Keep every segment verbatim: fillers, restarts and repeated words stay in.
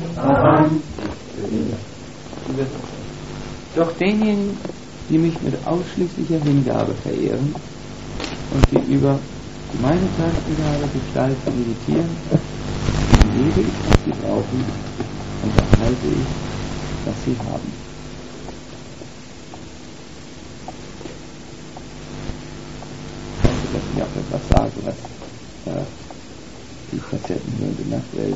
Doch denjenigen, die mich mit ausschließlicher Hingabe verehren und die über meine Tastengabe Gestalt meditieren, gebe ich, was sie brauchen, und erhalte ich, was sie haben. Ich möchte mir auch etwas sagen, was äh, die Facetten hier in der Nachtwelt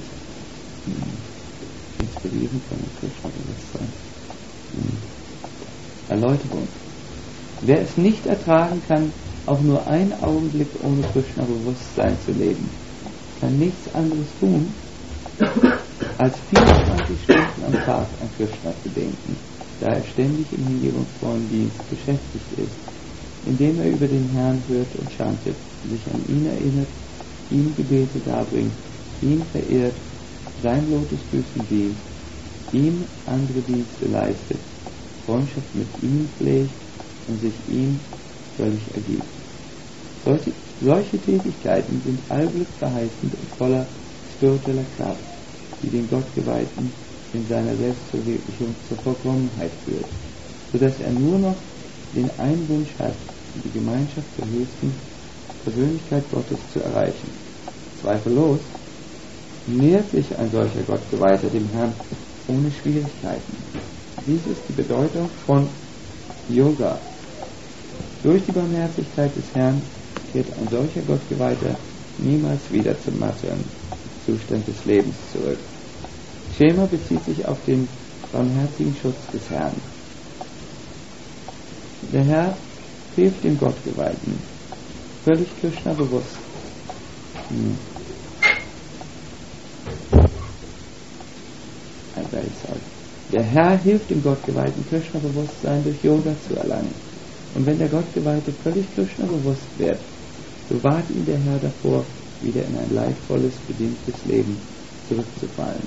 hm, inspirieren kann und Krishna-Bewusstsein. Hm. Erläuterung. Wer es nicht ertragen kann, auch nur einen Augenblick ohne Krishna-Bewusstsein zu leben, kann nichts anderes tun, als vierundzwanzig Stunden am Tag an Krishna zu denken, da er ständig im hingebungsvollen Dienst beschäftigt ist, indem er über den Herrn hört und chantet, sich an ihn erinnert, ihm Gebete darbringt, ihn verehrt, sein Lotusfüßen dient, ihm andere Dienste leistet, Freundschaft mit ihm pflegt und sich ihm völlig ergibt. Solche, solche Tätigkeiten sind allglückverheißend und voller spiritueller Kraft, die den Gottgeweihten in seiner Selbstverwirklichung zur Vollkommenheit führt, sodass er nur noch den einen Wunsch hat, die Gemeinschaft der höchsten Persönlichkeit Gottes zu erreichen. Zweifellos nähert sich ein solcher Gottgeweihter dem Herrn ohne Schwierigkeiten. Dies ist die Bedeutung von Yoga. Durch die Barmherzigkeit des Herrn kehrt ein solcher Gottgeweihter niemals wieder zum materiellen Zustand des Lebens zurück. Schema bezieht sich auf den barmherzigen Schutz des Herrn. Der Herr hilft dem Gottgeweihten, völlig Krishna bewusst. Hm. Der Herr hilft dem Gottgeweihten, Krishna-Bewusstsein durch Yoga zu erlangen. Und wenn der Gottgeweihte völlig Krishna-bewusst wird, bewahrt ihn der Herr davor, wieder in ein leidvolles, bedingtes Leben zurückzufallen.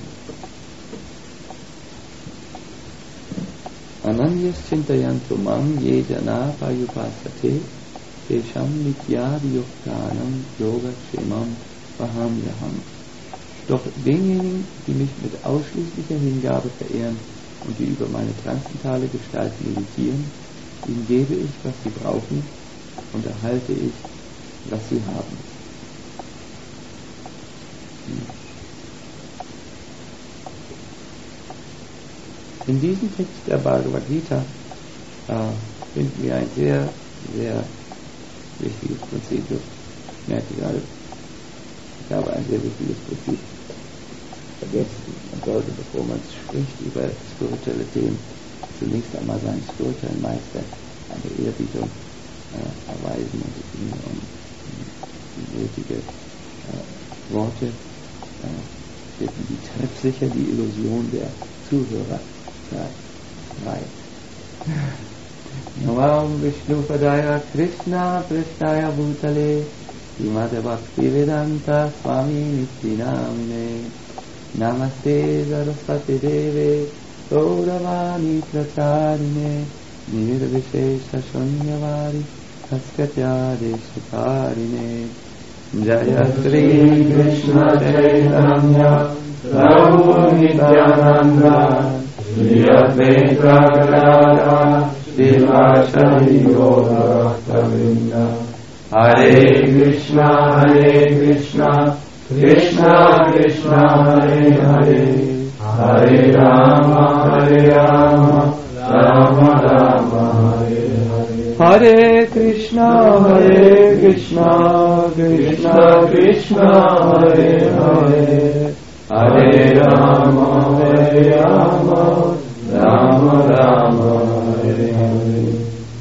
Ananyas Chintayanto Mam Yejana Payupasate Tesham Nityadi Yuktanam Yoga Kshemam Vahamyaham. Doch denjenigen, die mich mit ausschließlicher Hingabe verehren und die über meine transzendentale Gestalt meditieren, ihnen gebe ich, was sie brauchen, und erhalte ich, was sie haben. In diesem Text der Bhagavad Gita äh, finden wir ein sehr, sehr wichtiges Prinzip. Ich merke gerade, ich habe ein sehr wichtiges Prinzip vergessen. Man sollte, bevor man spricht über spirituelle Themen, zunächst einmal seinen spirituellen Meister eine Ehrerbietung äh, erweisen und ihm um die nötige äh, Worte äh, bitten, die treffsicher die Illusion der Zuhörer vertreibt. Namam Vishnu Padaya Krishna Prasthaya Bhutale Srimad Bhakti Vedanta Swami Nityanamine Namaste Saraswati Deve Gauravani Pracharine Nirvishesha Shanyavari Saskatya Deshakarine Jaya Shri Krishna Chaitanya Prabhu Nityananda Shri Advaita Gadadhara Srivasadi Gaura Hare Krishna Hare Krishna Krishna Krishna Hare Hare Hare Rama Hare Rama Rama Rama Hare Hare Hare Krishna Hare Krishna Krishna Krishna Hare Hare Hare Rama Hare Rama Rama Rama Hare Hare.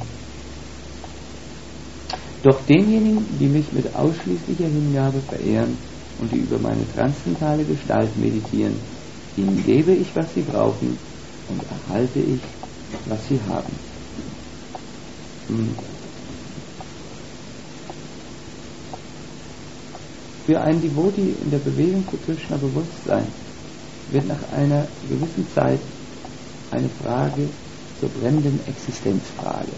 Doch denjenigen, die mich mit ausschließlicher Hingabe verehren und die über meine transzendentale Gestalt meditieren, ihnen gebe ich, was sie brauchen, und erhalte ich, was sie haben. Hm. Für einen Devotee in der Bewegung zu Krishna-Bewusstsein wird nach einer gewissen Zeit eine Frage zur brennenden Existenzfrage.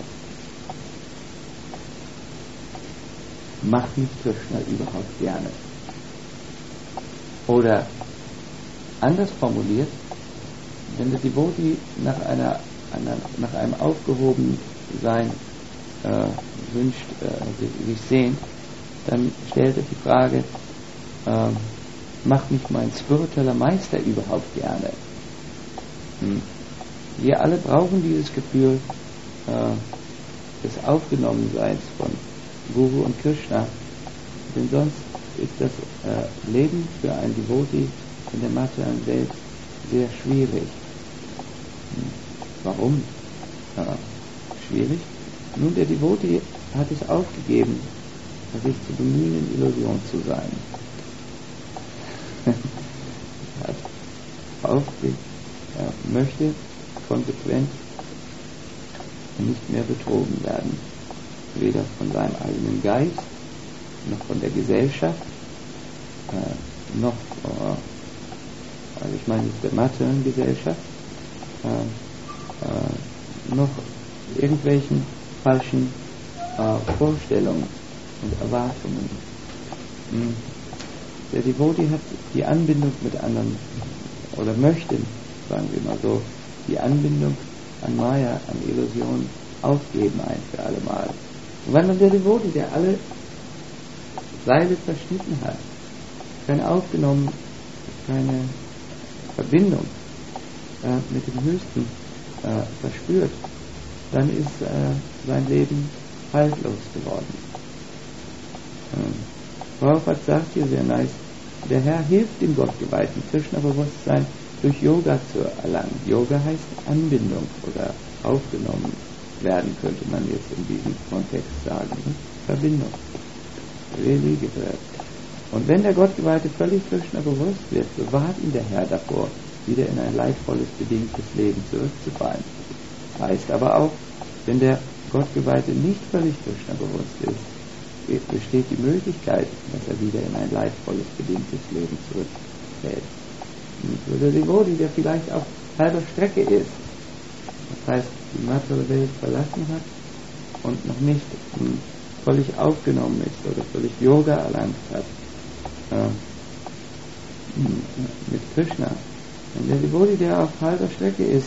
Macht mich Krishna überhaupt gerne? Oder anders formuliert, wenn der Devotee nach einer, einer nach einem aufgehoben Sein äh, wünscht, äh, sich sehnt, dann stellt er die Frage, äh, macht mich mein spiritueller Meister überhaupt gerne? Hm. Wir alle brauchen dieses Gefühl äh, des Aufgenommenseins von Guru und Krishna, denn sonst ist das äh, Leben für einen Devotee in der materiellen Welt sehr schwierig. Hm. Warum? Äh, schwierig? Nun, der Devotee hat es aufgegeben, sich zu bemühen, in Illusion zu sein. Er hat aufgegeben, er möchte konsequent nicht mehr betrogen werden. Weder von seinem eigenen Geist, noch von der Gesellschaft, äh, noch, äh, also ich meine jetzt der materiellen Gesellschaft, äh, äh, noch irgendwelchen falschen äh, Vorstellungen und Erwartungen. Hm. Der Devotee hat die Anbindung mit anderen, oder möchte, sagen wir mal so, die Anbindung an Maya, an Illusion aufgeben ein für alle Mal. Und wenn dann der Devotee, der alle Seile verschnitten hat, keine aufgenommen, keine Verbindung äh, mit dem Höchsten äh, verspürt, dann ist äh, sein Leben haltlos geworden. Ähm, Prabhupada sagt hier sehr nice, der Herr hilft dem Gottgeweihten, Krishna-Bewusstsein durch Yoga zu erlangen. Yoga heißt Anbindung oder aufgenommen werden, könnte man jetzt in diesem Kontext sagen. Ne? Verbindung. Religie. Und wenn der Gottgeweihte völlig Krishna bewusst wird, bewahrt ihn der Herr davor, wieder in ein leidvolles, bedingtes Leben zurückzufallen. Das heißt aber auch, wenn der Gottgeweihte nicht völlig Krishna bewusst ist, besteht die Möglichkeit, dass er wieder in ein leidvolles, bedingtes Leben zurückfällt. Und der Devotee, der vielleicht auf halber Strecke ist, das heißt, die materielle Welt verlassen hat und noch nicht m, völlig aufgenommen ist oder völlig Yoga erlangt hat äh, mit Krishna. Und der Devotee, der auf halber Strecke ist,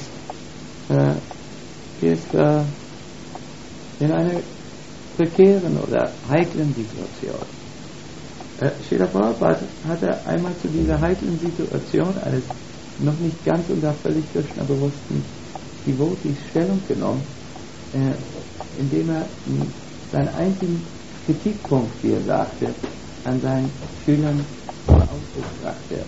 äh, ist äh, in einer prekären oder heiklen Situation. Äh, Srila Prabhupada hatte einmal zu dieser heiklen Situation eines noch nicht ganz und gar völlig Krishna bewussten Devotees Stellung genommen, äh, indem er mh, seinen einzigen Kritikpunkt, wie er sagte, an seinen Schülern zum Ausdruck brachte.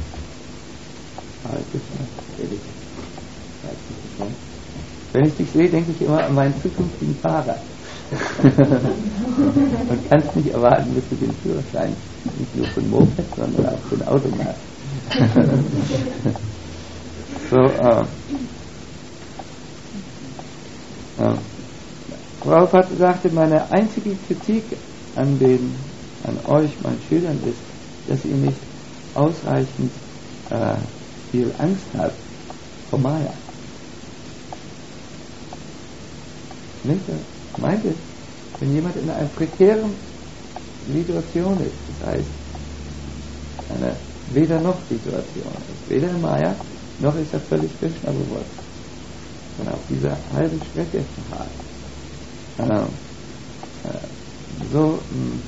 Wenn ich dich sehe, denke ich immer an meinen zukünftigen Fahrer. Man kann es nicht erwarten, dass du den Führerschein nicht nur für ein Moped, sondern auch für ein Auto machst. so, äh, äh, Prabhupada sagte, meine einzige Kritik an den, an euch, meinen Schülern, ist, dass ihr nicht ausreichend äh, viel Angst habt vor Maya. Nicht? Er meinte, wenn jemand in einer prekären Situation ist, das heißt, eine Weder-noch-Situation ist, weder in Maya, noch ist er völlig Krishna bewusst, sondern auf dieser halben Strecke verharrt. Äh, äh, so mh,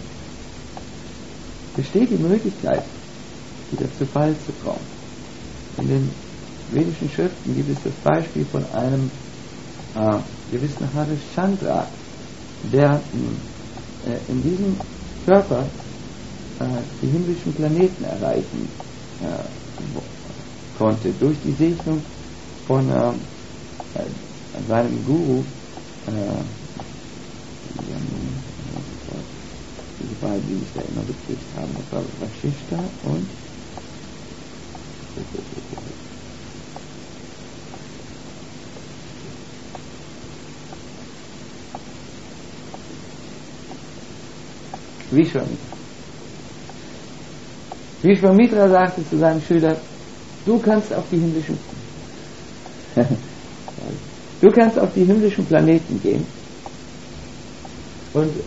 besteht die Möglichkeit, wieder zu Fall zu kommen. In den vedischen Schriften gibt es das Beispiel von einem äh, gewissen Harishchandra, der äh, in diesem Körper äh, die himmlischen Planeten erreichen äh, konnte, durch die Segnung von äh, äh, seinem Guru, äh, diese beiden, die sich da immer bekriegt haben, das war Vashishta und Vishwamitra. Vishwamitra sagte zu seinem Schüler, du kannst auf die himmlischen du kannst auf die himmlischen Planeten gehen und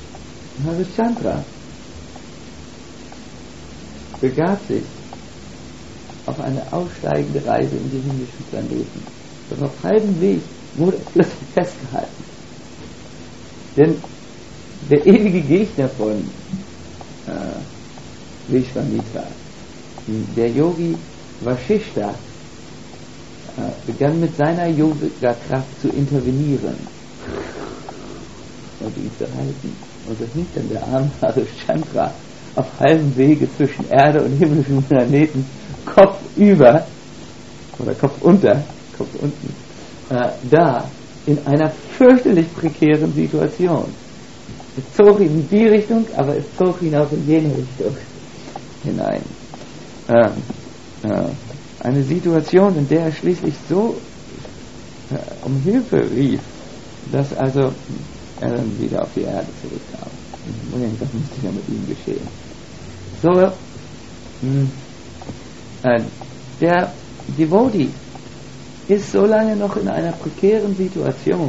Harishchandra begab sich auf eine aussteigende Reise in die himmlischen Planeten. Doch auf halbem Weg wurde er plötzlich festgehalten. Denn der ewige Gegner von äh, Vishwamitra, der Yogi Vashishta, äh, begann mit seiner Yoga-Kraft zu intervenieren und ihn zu halten. Und so hing dann der arme Harishchandra auf halbem Wege zwischen Erde und himmlischen Planeten kopfüber oder kopfunter, Kopf unten, äh, da in einer fürchterlich prekären Situation. Es zog ihn in die Richtung, aber es zog ihn auch in jene Richtung hinein. Äh, äh, eine Situation, in der er schließlich so äh, um Hilfe rief, dass also er dann wieder auf die Erde zurückkam. Das musste ja mit ihm geschehen. So, mh, äh, der Devotee ist so lange noch in einer prekären Situation,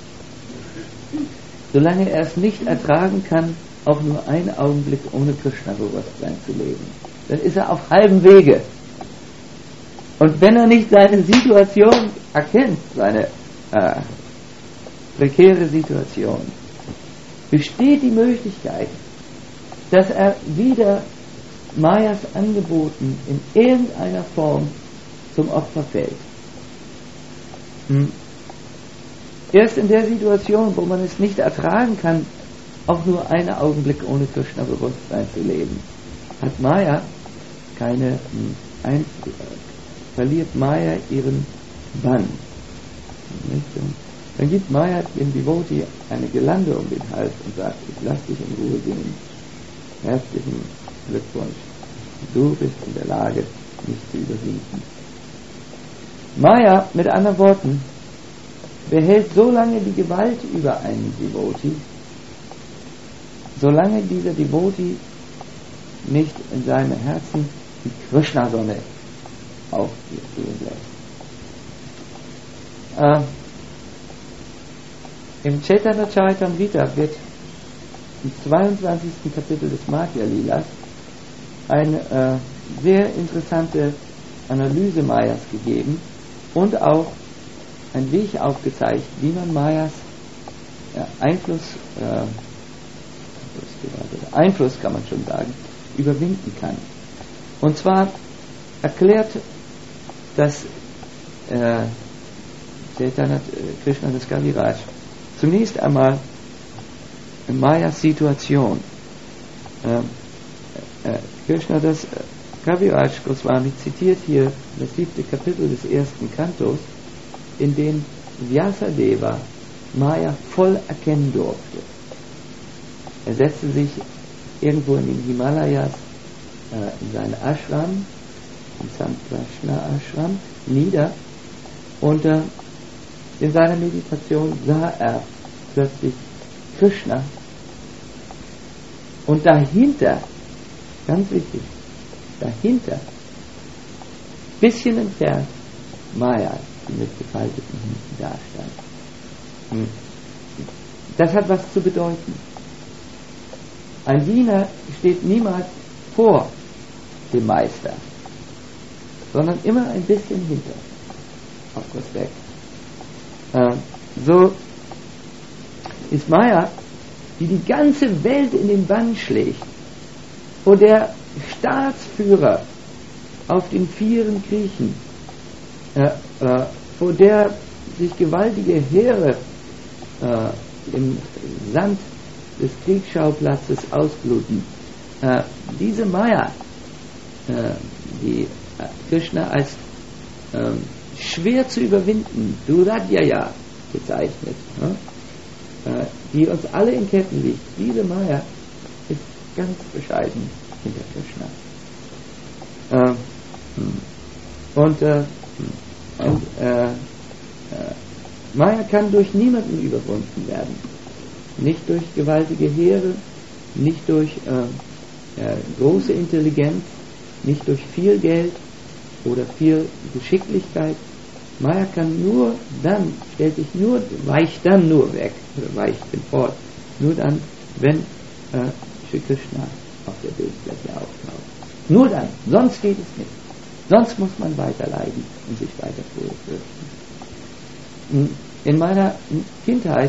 solange er es nicht ertragen kann, auch nur einen Augenblick ohne Krishna-Bewusstsein zu leben. Dann ist er auf halbem Wege. Und wenn er nicht seine Situation erkennt, seine äh, prekäre Situation, besteht die Möglichkeit, dass er wieder Mayas Angeboten in irgendeiner Form zum Opfer fällt. Hm. Erst in der Situation, wo man es nicht ertragen kann, auch nur einen Augenblick ohne Krishna-Bewusstsein zu leben, hat Maya keine, hm, ein, äh, verliert Maya ihren Bann. Nicht? Und dann gibt Maya dem Devotee eine Gelande um den Hals und sagt, ich lass dich in Ruhe singen. Herzlichen Glückwunsch. Du bist in der Lage, mich zu überwinden. Maya, mit anderen Worten, behält so lange die Gewalt über einen Devotee, solange dieser Devotee nicht in seinem Herzen die Krishna-Sonne aufgehen lässt. Äh, Im Chaitanya Charitamrita wird im zweiundzwanzigsten Kapitel des Madhya-Lilas eine äh, sehr interessante Analyse Mayas gegeben und auch ein Weg aufgezeigt, wie man Mayas äh, Einfluss, äh, Einfluss kann man schon sagen, überwinden kann. Und zwar erklärt das äh, Chaitanya Krishna das Kaviraj zunächst einmal Mayas Situation. Äh, äh, Krishna das äh, Kaviraj Goswami zitiert hier das siebte Kapitel des ersten Kantos, in dem Vyasadeva Maya voll erkennen durfte. Er setzte sich irgendwo in den Himalayas äh, in seinen Ashram, im Samprashna Ashram, nieder und äh, in seiner Meditation sah er plötzlich Krishna und dahinter, ganz wichtig, dahinter, bisschen entfernt, Maya, die mit gefalteten Händen dastand. Das hat was zu bedeuten. Ein Diener steht niemals vor dem Meister, sondern immer ein bisschen hinter, auf Respekt. Äh, so ist Maya, die die ganze Welt in den Bann schlägt, wo der Staatsführer auf den Vieren kriechen, äh, äh, wo der sich gewaltige Heere äh, im Sand des Kriegsschauplatzes ausbluten. Äh, diese Maya, äh, die äh, Krishna als äh, schwer zu überwinden, Duradhyaya bezeichnet, äh, die uns alle in Ketten liegt, diese Maya ist ganz bescheiden hinter Krishna. Äh, und äh, Und, äh, äh, Maya kann durch niemanden überwunden werden. Nicht durch gewaltige Heere, nicht durch äh, äh, große Intelligenz, nicht durch viel Geld oder viel Geschicklichkeit. Maya kann nur dann, stellt sich nur, weicht dann nur weg, oder weicht fort, nur dann, wenn äh, Shri Krishna auf der Bildfläche auftaucht. Nur dann, sonst geht es nicht. Sonst muss man weiter leiden und sich weiter fürchten. In meiner Kindheit,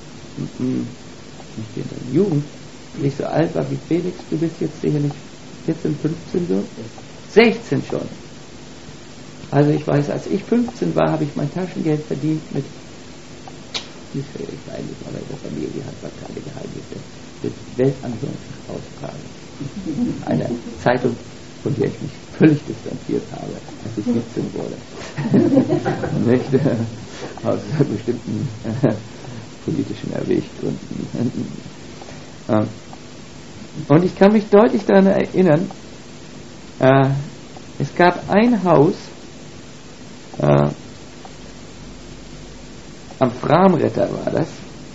nicht Kindheit, Jugend, nicht so alt war wie Felix, du bist jetzt sicherlich vierzehn, fünfzehn so? sechzehn schon. Also ich weiß, als ich fünfzehn war, habe ich mein Taschengeld verdient mit, wie viel ich eigentlich, aber in der Familie hat man keine Geheimnisse, mit Weltanschauung austragen. Eine Zeitung, von der ich mich völlig distanziert habe, als ich siebzehn wurde. Nicht? Aus bestimmten äh, politischen Erwäggründen. Ähm, und ich kann mich deutlich daran erinnern, äh, es gab ein Haus äh, am Framretter war das,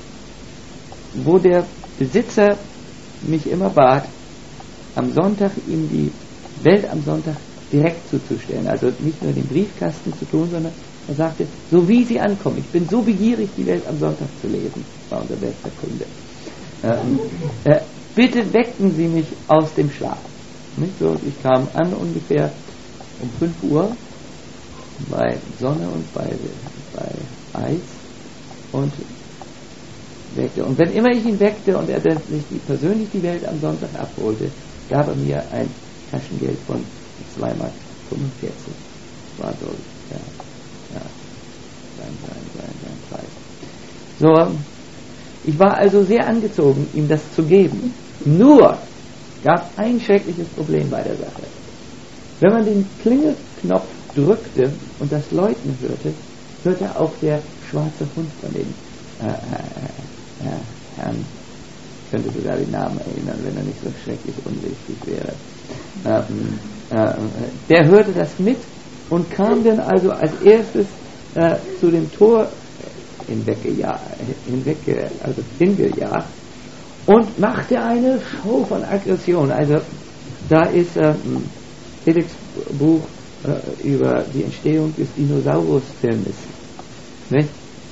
wo der Besitzer mich immer bat, am Sonntag ihm die Welt am Sonntag direkt zuzustellen. Also nicht nur den Briefkasten zu tun, sondern er sagte, so wie sie ankommen. Ich bin so begierig, die Welt am Sonntag zu lesen, war unser bester Kunde. Ähm, äh, bitte wecken Sie mich aus dem Schlaf. Nicht so, ich kam an ungefähr um fünf Uhr bei Sonne und bei, bei Eis und weckte. Und wenn immer ich ihn weckte und er dann sich die, persönlich die Welt am Sonntag abholte, gab er mir ein Taschengeld von zwei Mark fünfundvierzig. Das war so, ja, ja, sein, sein, sein, sein Preis. So, ich war also sehr angezogen, ihm das zu geben. Nur gab ein schreckliches Problem bei der Sache. Wenn man den Klingelknopf drückte und das Läuten hörte, hörte auch der schwarze Hund von dem äh, äh, äh, Herrn, ich könnte sogar den Namen erinnern, wenn er nicht so schrecklich unwichtig wäre. Ähm, äh, der hörte das mit und kam dann also als erstes äh, zu dem Tor hinweggejagt, hinweg, also hingejagt und machte eine Show von Aggression. Also da ist äh, Felix Buch äh, über die Entstehung des Dinosaurus-Filmes, ne?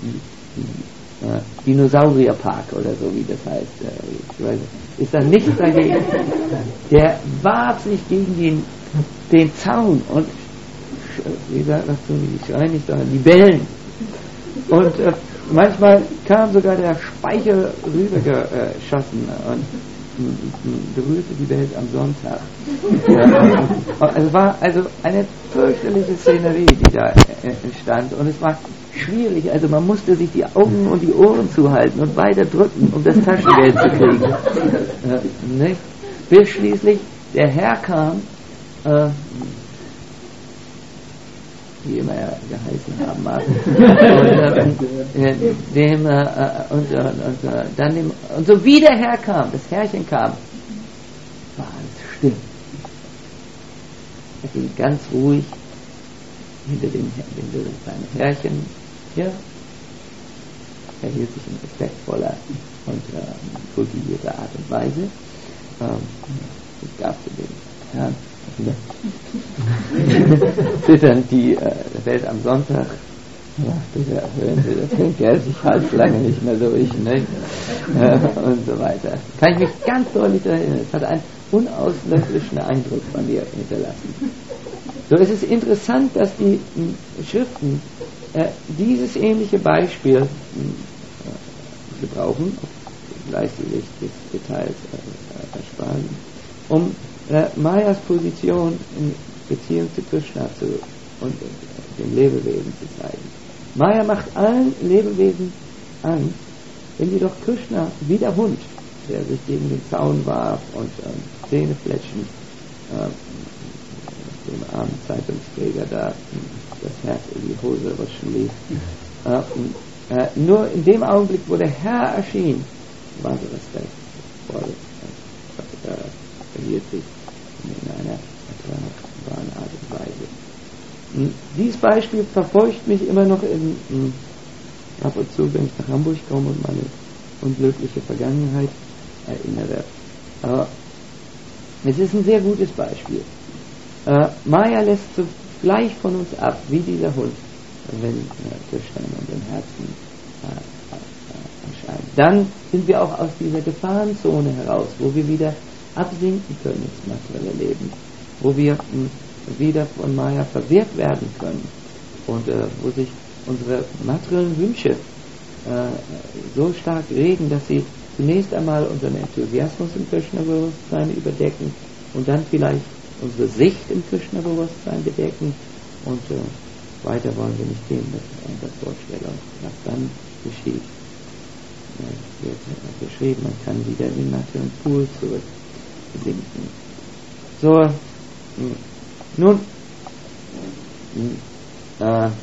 Äh, Dinosaurierpark oder so, wie das heißt. Äh, ich weiß, ist da nichts dagegen. Der warf sich gegen den, den Zaun und wie sagt man, die schreien nicht, sondern die bellen. Und äh, manchmal kam sogar der Speicher rübergeschossen und berührte die Welt am Sonntag. Ja, es war also eine fürchterliche Szenerie, die da entstand, und es war schwierig, also man musste sich die Augen und die Ohren zuhalten und weiter drücken, um das Taschengeld zu kriegen. Äh, nicht? Bis schließlich der Herr kam, äh, wie immer er geheißen haben mag, und, äh, dem, äh, und, und, und, äh, dann dem, und so wie der Herr kam, das Herrchen kam, war alles still. Er ging ganz ruhig hinter dem hinter seinem Herrchen, ja, er hielt sich in respektvoller und äh, kultivierter Art und Weise. Ähm, ich gab zu dem Herrn zitternd die äh, Welt am Sonntag. Ja, bitte hören Sie, das kennt er sich halt lange nicht mehr durch, ne? Äh, und so weiter. Kann ich mich ganz deutlich erinnern. Es hat einen unauslöschlichen Eindruck von mir hinterlassen. So, es ist interessant, dass die m, Schriften äh, dieses ähnliche Beispiel m, äh, gebrauchen, gleich die Licht des Details äh, ersparen, um äh, Mayas Position in Beziehung zu Krishna zu, und äh, dem Lebewesen zu zeigen. Maya macht allen Lebewesen an, wenn jedoch Krishna wie der Hund, der sich gegen den Zaun warf und ähm, Zähnefletschen äh, dem armen Zeitungsträger da das Herz in die Hose rutschen ließ. Äh, äh, nur in dem Augenblick, wo der Herr erschien, war so respektvoll, äh, verhielt sich in einer ertragbaren Art und Weise. Dieses Beispiel verfolgt mich immer noch in, in, ab und zu, wenn ich nach Hamburg komme und meine unglückliche Vergangenheit erinnere. Aber es ist ein sehr gutes Beispiel. Äh, Maya lässt so gleich von uns ab, wie dieser Hund, wenn äh, Krishna in unserem Herzen äh, äh, erscheint. Dann sind wir auch aus dieser Gefahrenzone heraus, wo wir wieder absinken können ins materielle Leben, wo wir mh, wieder von Maya verwehrt werden können und äh, wo sich unsere materiellen Wünsche äh, so stark regen, dass sie zunächst einmal unseren Enthusiasmus im Krishna-Bewusstsein überdecken und dann vielleicht unsere Sicht im Krishna-Bewusstsein bedecken und äh, weiter wollen wir nicht gehen mit der Vorstellung, was dann geschieht. Äh, wird äh, beschrieben, man kann wieder in den materiellen Pool zurücksinken. So, mh, nun, mh, äh,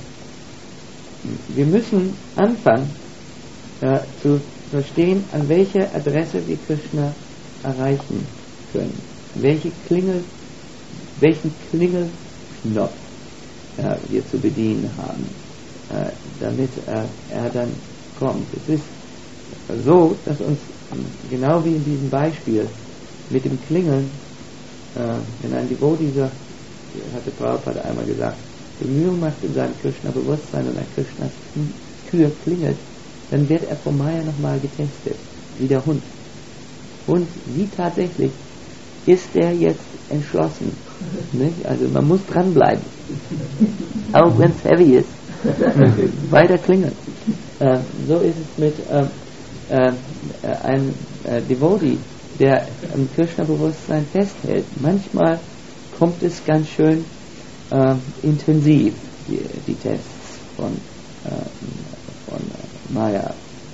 wir müssen anfangen äh, zu verstehen, an welcher Adresse wir Krishna erreichen können. Welche Klingel, welchen Klingelknopf äh, wir zu bedienen haben, äh, damit äh, er dann kommt. Es ist so, dass uns, genau wie in diesem Beispiel mit dem Klingeln, äh, wenn ein Devotee sagt, hatte Prabhupada einmal gesagt, Bemühung macht in seinem Krishna-Bewusstsein und ein Krishnas Tür klingelt, dann wird er vom Maya nochmal getestet, wie der Hund. Und wie tatsächlich ist er jetzt entschlossen. Nicht? Also man muss dranbleiben, auch wenn es heavy ist, weiter klingeln. Äh, so ist es mit äh, äh, einem äh, Devotee, der am Krishna-Bewusstsein festhält. Manchmal kommt es ganz schön äh, intensiv, die, die Tests von, äh, von äh, Maya.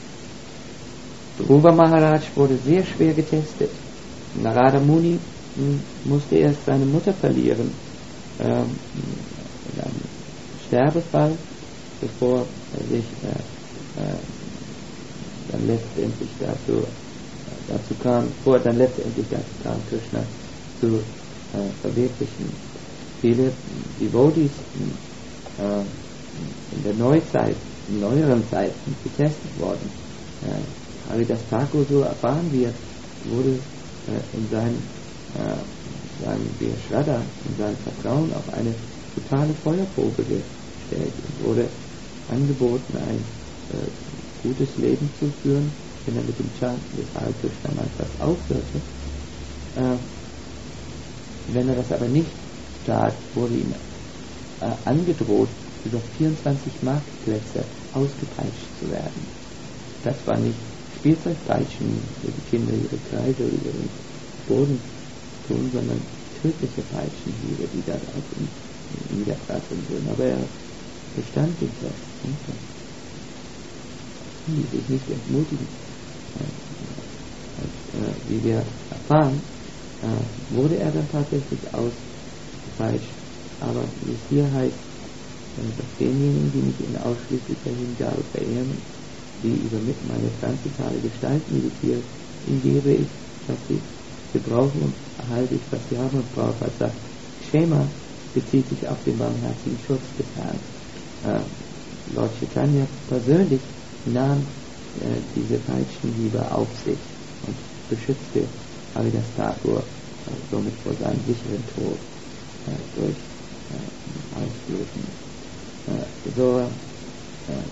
Dhruva Maharaj wurde sehr schwer getestet. Narada Muni m, musste erst seine Mutter verlieren, äh, in einem Sterbefall, bevor er sich äh, äh, dann letztendlich dazu, äh, dazu kam, bevor er dann letztendlich dazu kam, Krishna zu äh, verwirklichen. Viele Devotees äh, in der Neuzeit, in neueren Zeiten getestet worden. Äh, Haridas Thakur, so erfahren wir, wurde äh, in seinem, äh, seinem Shraddha, in seinem Vertrauen auf eine totale Feuerprobe gestellt und wurde angeboten, ein äh, gutes Leben zu führen, wenn er mit dem Chanten des Hare Krishna Mantras aufhörte. Äh, wenn er das aber nicht tat, wurde ihm äh, angedroht, über vierundzwanzig Marktplätze ausgepeitscht zu werden. Das war nicht Spielzeugpeitschen, wo die Kinder ihre Kreise über den Boden tun, sondern tödliche Peitschenhiebe, die da auf ihn niederprasseln würden. Aber er bestand den Test. Die sich nicht entmutigen. Äh, äh, wie wir erfahren, äh, wurde er dann tatsächlich ausgepeitscht. Aber wie es hier heißt, dass denjenigen, die mich in ausschließlicher Hingabe verehren, die über mit meine transzitale Gestalt meditieren, ihnen gebe ich, was sie gebrauchen und erhalte ich, was sie haben. Und Prabhupada sagt, Kshema bezieht sich auf den barmherzigen Schutz des Herrn. Äh, Lord Chaitanya persönlich nahm äh, diese Peitschenhiebe auf sich und beschützte Haridas Thakur äh, somit vor seinem sicheren Tod äh, durch äh, Ausbluten. Äh, so, äh,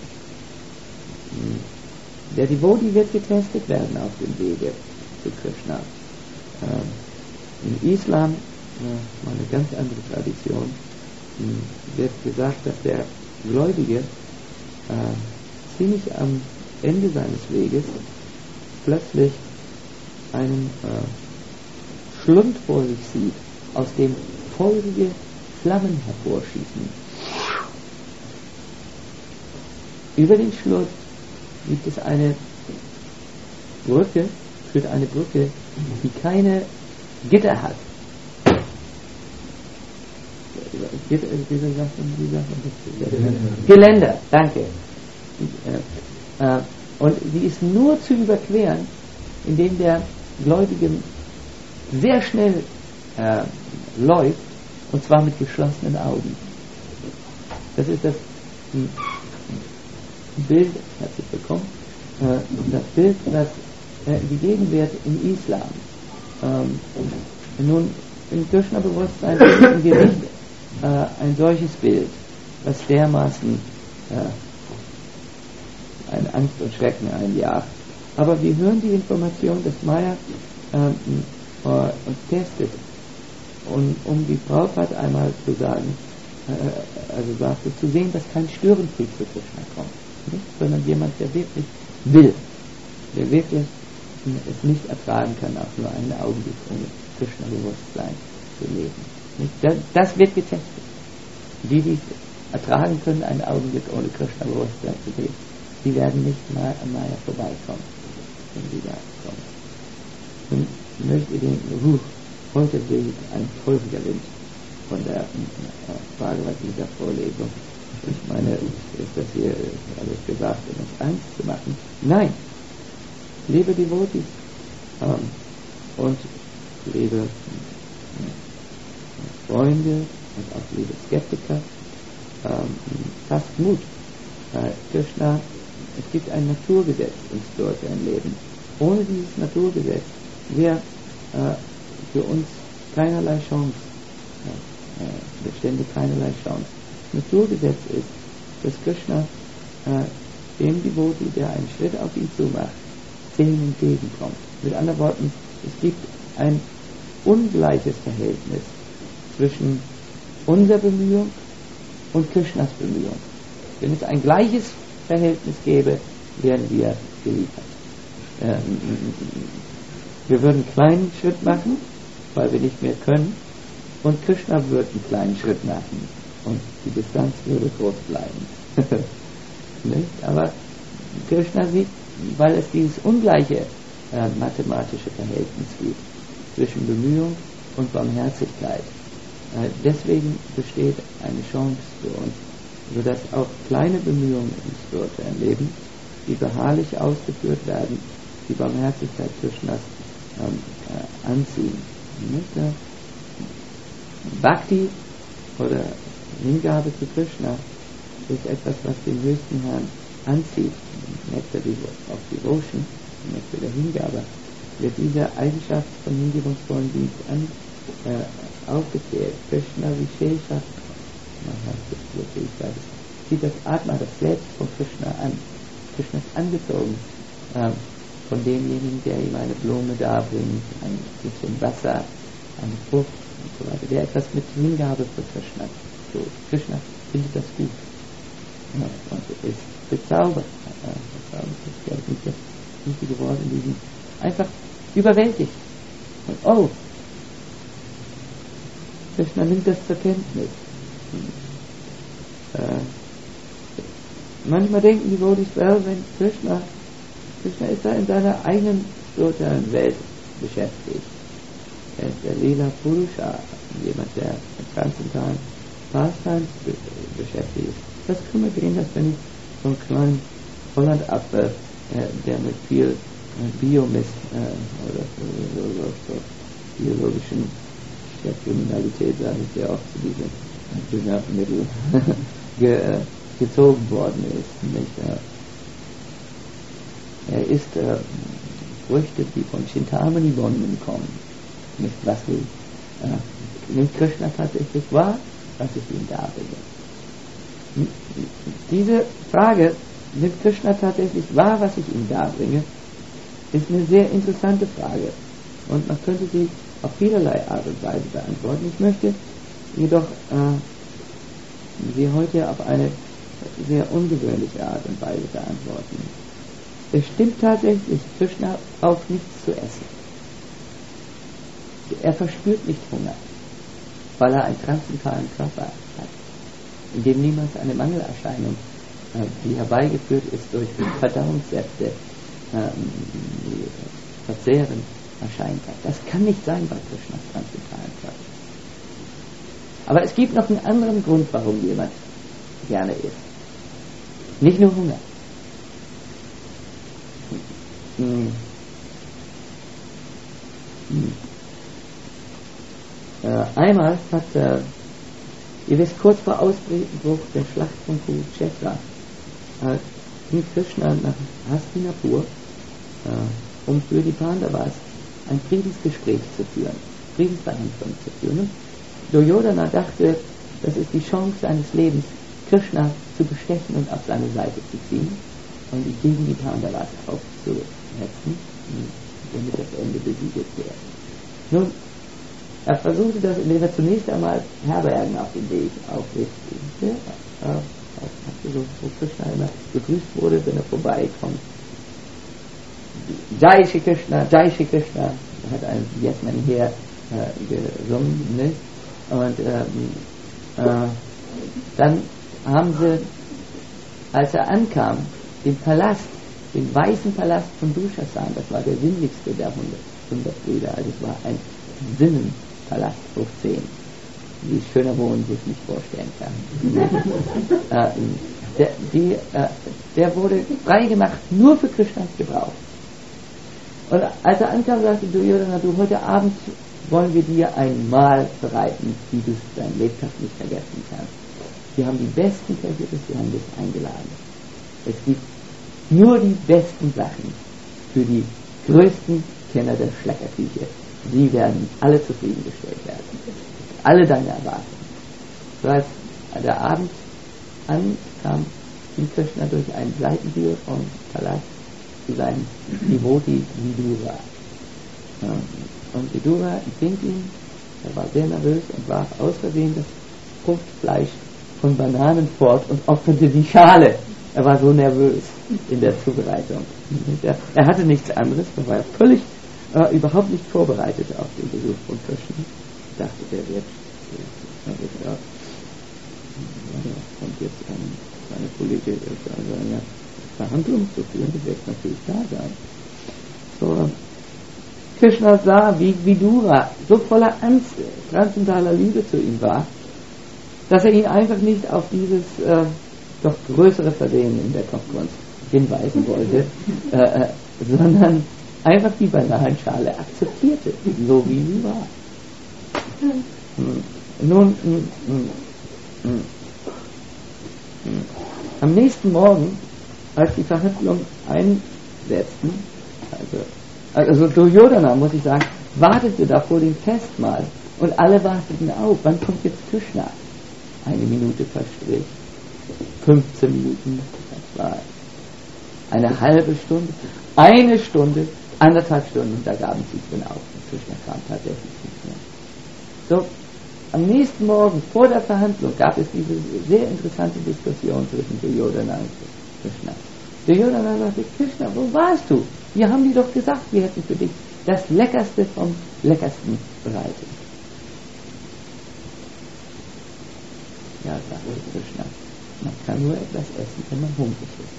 der Devotee wird getestet werden auf dem Wege zu Krishna. Äh, Im Islam, äh, eine ganz andere Tradition, äh, wird gesagt, dass der Gläubige äh, ziemlich am Ende seines Weges plötzlich einen äh, Schlund vor sich sieht, aus dem feurige Flammen hervorschießen. Über den Schlund gibt es eine Brücke, führt eine Brücke, die keine Gitter hat. Gitter, diese Sachen, diese Sachen, Geländer, danke. Äh, und die ist nur zu überqueren, indem der Gläubige sehr schnell äh, läuft, und zwar mit geschlossenen Augen. Das ist das hm, Bild, herzlich willkommen, äh, das Bild, das äh, gegeben wird im Islam. Ähm, nun, im Krishna-Bewusstsein finden wir nicht äh, ein solches Bild, das dermaßen äh, ein Angst und Schrecken einjagt. Aber wir hören die Information, dass Maya äh, äh, uns testet und um die Prabhupada einmal zu sagen, äh, also sagte, zu sehen, dass kein Störenfried zu Krishna kommt, nicht? Sondern jemand, der wirklich will, der wirklich es nicht ertragen kann, auch nur einen Augenblick ohne Krishna-Bewusstsein zu leben. Nicht? Das, das wird getestet. Die, die es ertragen können, einen Augenblick ohne Krishna-Bewusstsein zu leben, die werden nicht mal an Maya vorbeikommen, wenn sie da kommen. Und ich möchte denken, huh, heute weht ein feuriger Wind von der äh, Bhagavad Gita Vorlesung. Ich meine, ist das hier alles gesagt, um uns Angst zu machen? Nein! Liebe Devotees ähm, und liebe äh, Freunde und auch liebe Skeptiker, ähm, fasst Mut. Äh, Krishna, es gibt ein Naturgesetz im spirituellen Leben. Ohne dieses Naturgesetz wäre äh, für uns keinerlei Chance, äh, bestände keinerlei Chance. Das Naturgesetz ist, dass Krishna äh, dem Devotee, der einen Schritt auf ihn zumacht, zehn entgegenkommt. Mit anderen Worten, es gibt ein ungleiches Verhältnis zwischen unserer Bemühung und Krishnas Bemühung. Wenn es ein gleiches Verhältnis gäbe, wären wir geliefert. Ähm, wir würden einen kleinen Schritt machen, weil wir nicht mehr können, und Krishna würde einen kleinen Schritt machen und die Distanz würde groß bleiben. Nicht? Aber Krishna sieht, weil es dieses ungleiche äh, mathematische Verhältnis gibt zwischen Bemühung und Barmherzigkeit. Äh, deswegen besteht eine Chance für uns, sodass auch kleine Bemühungen im spirituellen Leben, die beharrlich ausgeführt werden, die Barmherzigkeit Krishnas ähm, äh, anziehen. Nicht? Äh, Bhakti oder Hingabe zu Krishna ist etwas, was den höchsten Herrn anzieht. Nektar of Devotion, Nektar der Hingabe, wird diese Eigenschaft von hingebungsvollen Dienst an, äh, aufgezählt. Krishna Vishesha, zieht das Atma, das Selbst von Krishna an. Krishna ist angezogen äh, von demjenigen, der ihm eine Blume darbringt, ein bisschen Wasser, eine Frucht und so weiter, der etwas mit Hingabe für Krishna tut. Krishna findet das gut. Ja, und ist bezaubert. Ja, bezaubert ist, glaube ich, nicht das richtige Wort in diesem. Einfach überwältigt. Und oh, Krishna nimmt das zur Kenntnis. Äh, manchmal denken die Devotees, well, wenn Krishna, Krishna ist da in seiner eigenen spirituellen Welt beschäftigt. Er ist der Lila Purusha, jemand, der mit transzendentalen Pastimes be beschäftigt ist. Das kümmert ihn, dass wenn ich so einen kleinen Hollandapfel, äh, der mit viel äh, Biomist äh, oder so, so, so, so biologischen der Kriminalität, sage ich ja auch zu diesem Düngermittel ge, äh, gezogen worden ist. Nicht? Äh, er isst äh, Früchte, die von Chintamani-Bohnen kommen. Nicht was will. Äh, nimmt Krishna tatsächlich wahr, was ich ihm darbringe? Diese Frage, nimmt Krishna tatsächlich wahr, was ich ihm darbringe, ist eine sehr interessante Frage. Und man könnte sie auf vielerlei Art und Weise beantworten. Ich möchte jedoch äh, sie heute auf eine sehr ungewöhnliche Art und Weise beantworten. Es stimmt tatsächlich, Krishna braucht nichts zu essen. Er verspürt nicht Hunger, weil er einen transzendentalen Körper hat, in dem niemals eine Mangelerscheinung, äh, die herbeigeführt ist durch Verdauungssäfte, äh, die verzehren, erscheint hat. Das kann nicht sein bei Krishnas transzendentalen Körper. Aber es gibt noch einen anderen Grund, warum jemand gerne isst. Nicht nur Hunger. Hm. Hm. Äh, einmal hat, äh, ihr wisst, kurz vor Ausbruch der Schlacht von Kurukshetra, äh, ging Krishna nach Hastinapur, äh, um für die Pandavas ein Friedensgespräch zu führen, Friedensverhandlungen zu führen. Und Duryodhana dachte, das ist die Chance seines Lebens, Krishna zu bestechen und auf seine Seite zu ziehen und gegen die Pandavas aufzuhetzen, damit das Ende besiegelt wird. Nun, Er versuchte das, indem er zunächst einmal Herbergen auf dem Weg aufrichtete. Ja, äh, so, wo Krishna immer begrüßt wurde, wenn er vorbeikommt. Jai Shri Krishna, Jai Shri Krishna, hat ein Yes Man Here äh, gesungen, nicht? Und ähm, äh, dann haben sie, als er ankam, den Palast, den weißen Palast von Dushasan, das war der sinnlichste der hundert Brüder, also es war ein Sinnenpalast hoch zehn, wie schöner Wohnen sich nicht vorstellen kann. äh, der, die, äh, der wurde freigemacht nur für Krishnas Gebrauch. Und als er ankam, sagte Duryodhana, du, heute Abend wollen wir dir ein Mahl bereiten, wie du es dein Lebtag nicht vergessen kannst. Wir haben die besten Köche, wir haben dich eingeladen. Es gibt nur die besten Sachen für die größten Kenner der Schleckerküche. Sie werden alle zufriedengestellt werden. Alle deine Erwartungen. So als der Abend ankam, ging Krishna durch eine Seitentür vom Palast zu seinem Devoti Vidura. Und Vidura empfing ihn, er war sehr nervös und warf aus Versehen das Fruchtfleisch von Bananen fort und opferte die Schale. Er war so nervös in der Zubereitung. Er, er hatte nichts anderes, er war völlig äh, überhaupt nicht vorbereitet auf den Besuch von Krishna. Ich dachte, der wird, der wird ja, ja, kommt jetzt an seine Kollege seine Verhandlung zu führen, das wird natürlich da sein. So, Krishna sah, wie Vidura so voller transzendentaler Liebe zu ihm war, dass er ihn einfach nicht auf dieses äh, doch größere Versehen in der Kochkunst hinweisen wollte, äh, äh, sondern einfach die Bananenschale akzeptierte, so wie sie war. Hm. Nun, hm, hm, hm, hm. am nächsten Morgen, als die Verhandlungen einsetzten, also, also Duryodhana, muss ich sagen, wartete da vor dem Festmahl und alle warteten auf, wann kommt jetzt Krishna? Eine Minute verstrich, fünfzehn Minuten, das war eine halbe Stunde, eine Stunde, anderthalb Stunden, und da gaben sie dann auf. Krishna kam tatsächlich nicht mehr. So, am nächsten Morgen vor der Verhandlung gab es diese sehr interessante Diskussion zwischen Duryodhana und Krishna. Duryodhana sagte, Krishna, wo warst du? Wir haben dir doch gesagt, wir hätten für dich das Leckerste vom Leckersten bereitet. Ja, sagte Krishna, man kann nur etwas essen, wenn man hungrig ist.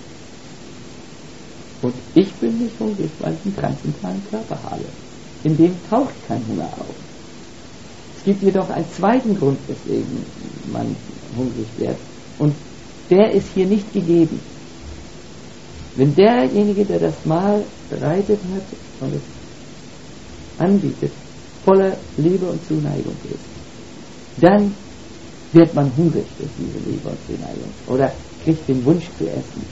Und ich bin nicht hungrig, weil ich einen transzendentalen Körper habe. In dem taucht kein Hunger auf. Es gibt jedoch einen zweiten Grund, weswegen man hungrig wird. Und der ist hier nicht gegeben. Wenn derjenige, der das Mahl bereitet hat und es anbietet, voller Liebe und Zuneigung ist, dann wird man hungrig durch diese Liebe und Zuneigung oder kriegt den Wunsch zu essen.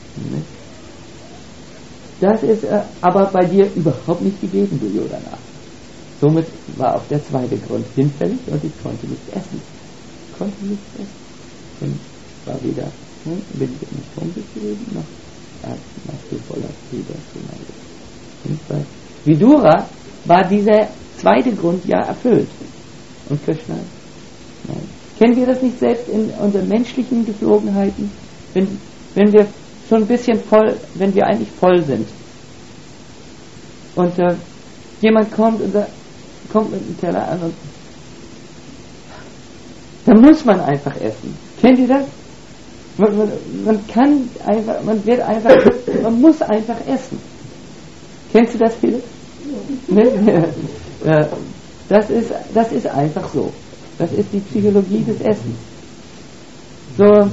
Das ist äh, aber bei dir überhaupt nicht gegeben, Duryodhana. Somit war auch der zweite Grund hinfällig und ich konnte nicht essen. Ich konnte nicht essen. Und war weder, hm, bin ich nicht hungrig gewesen, noch machst du voller Liebe und Zuneigung. Vidura war dieser zweite Grund ja erfüllt. Und Krishna, nein. Kennen wir das nicht selbst in unseren menschlichen Geflogenheiten? Wenn, wenn wir schon ein bisschen voll, wenn wir eigentlich voll sind. Und äh, jemand kommt und sagt, kommt mit einem Teller an und dann muss man einfach essen. Kennt ihr das? Man, man, man kann einfach, man wird einfach, man muss einfach essen. Kennst du das, Philipp? Ne? Ja, das ist, das ist einfach so. Das ist die Psychologie des Essens. So,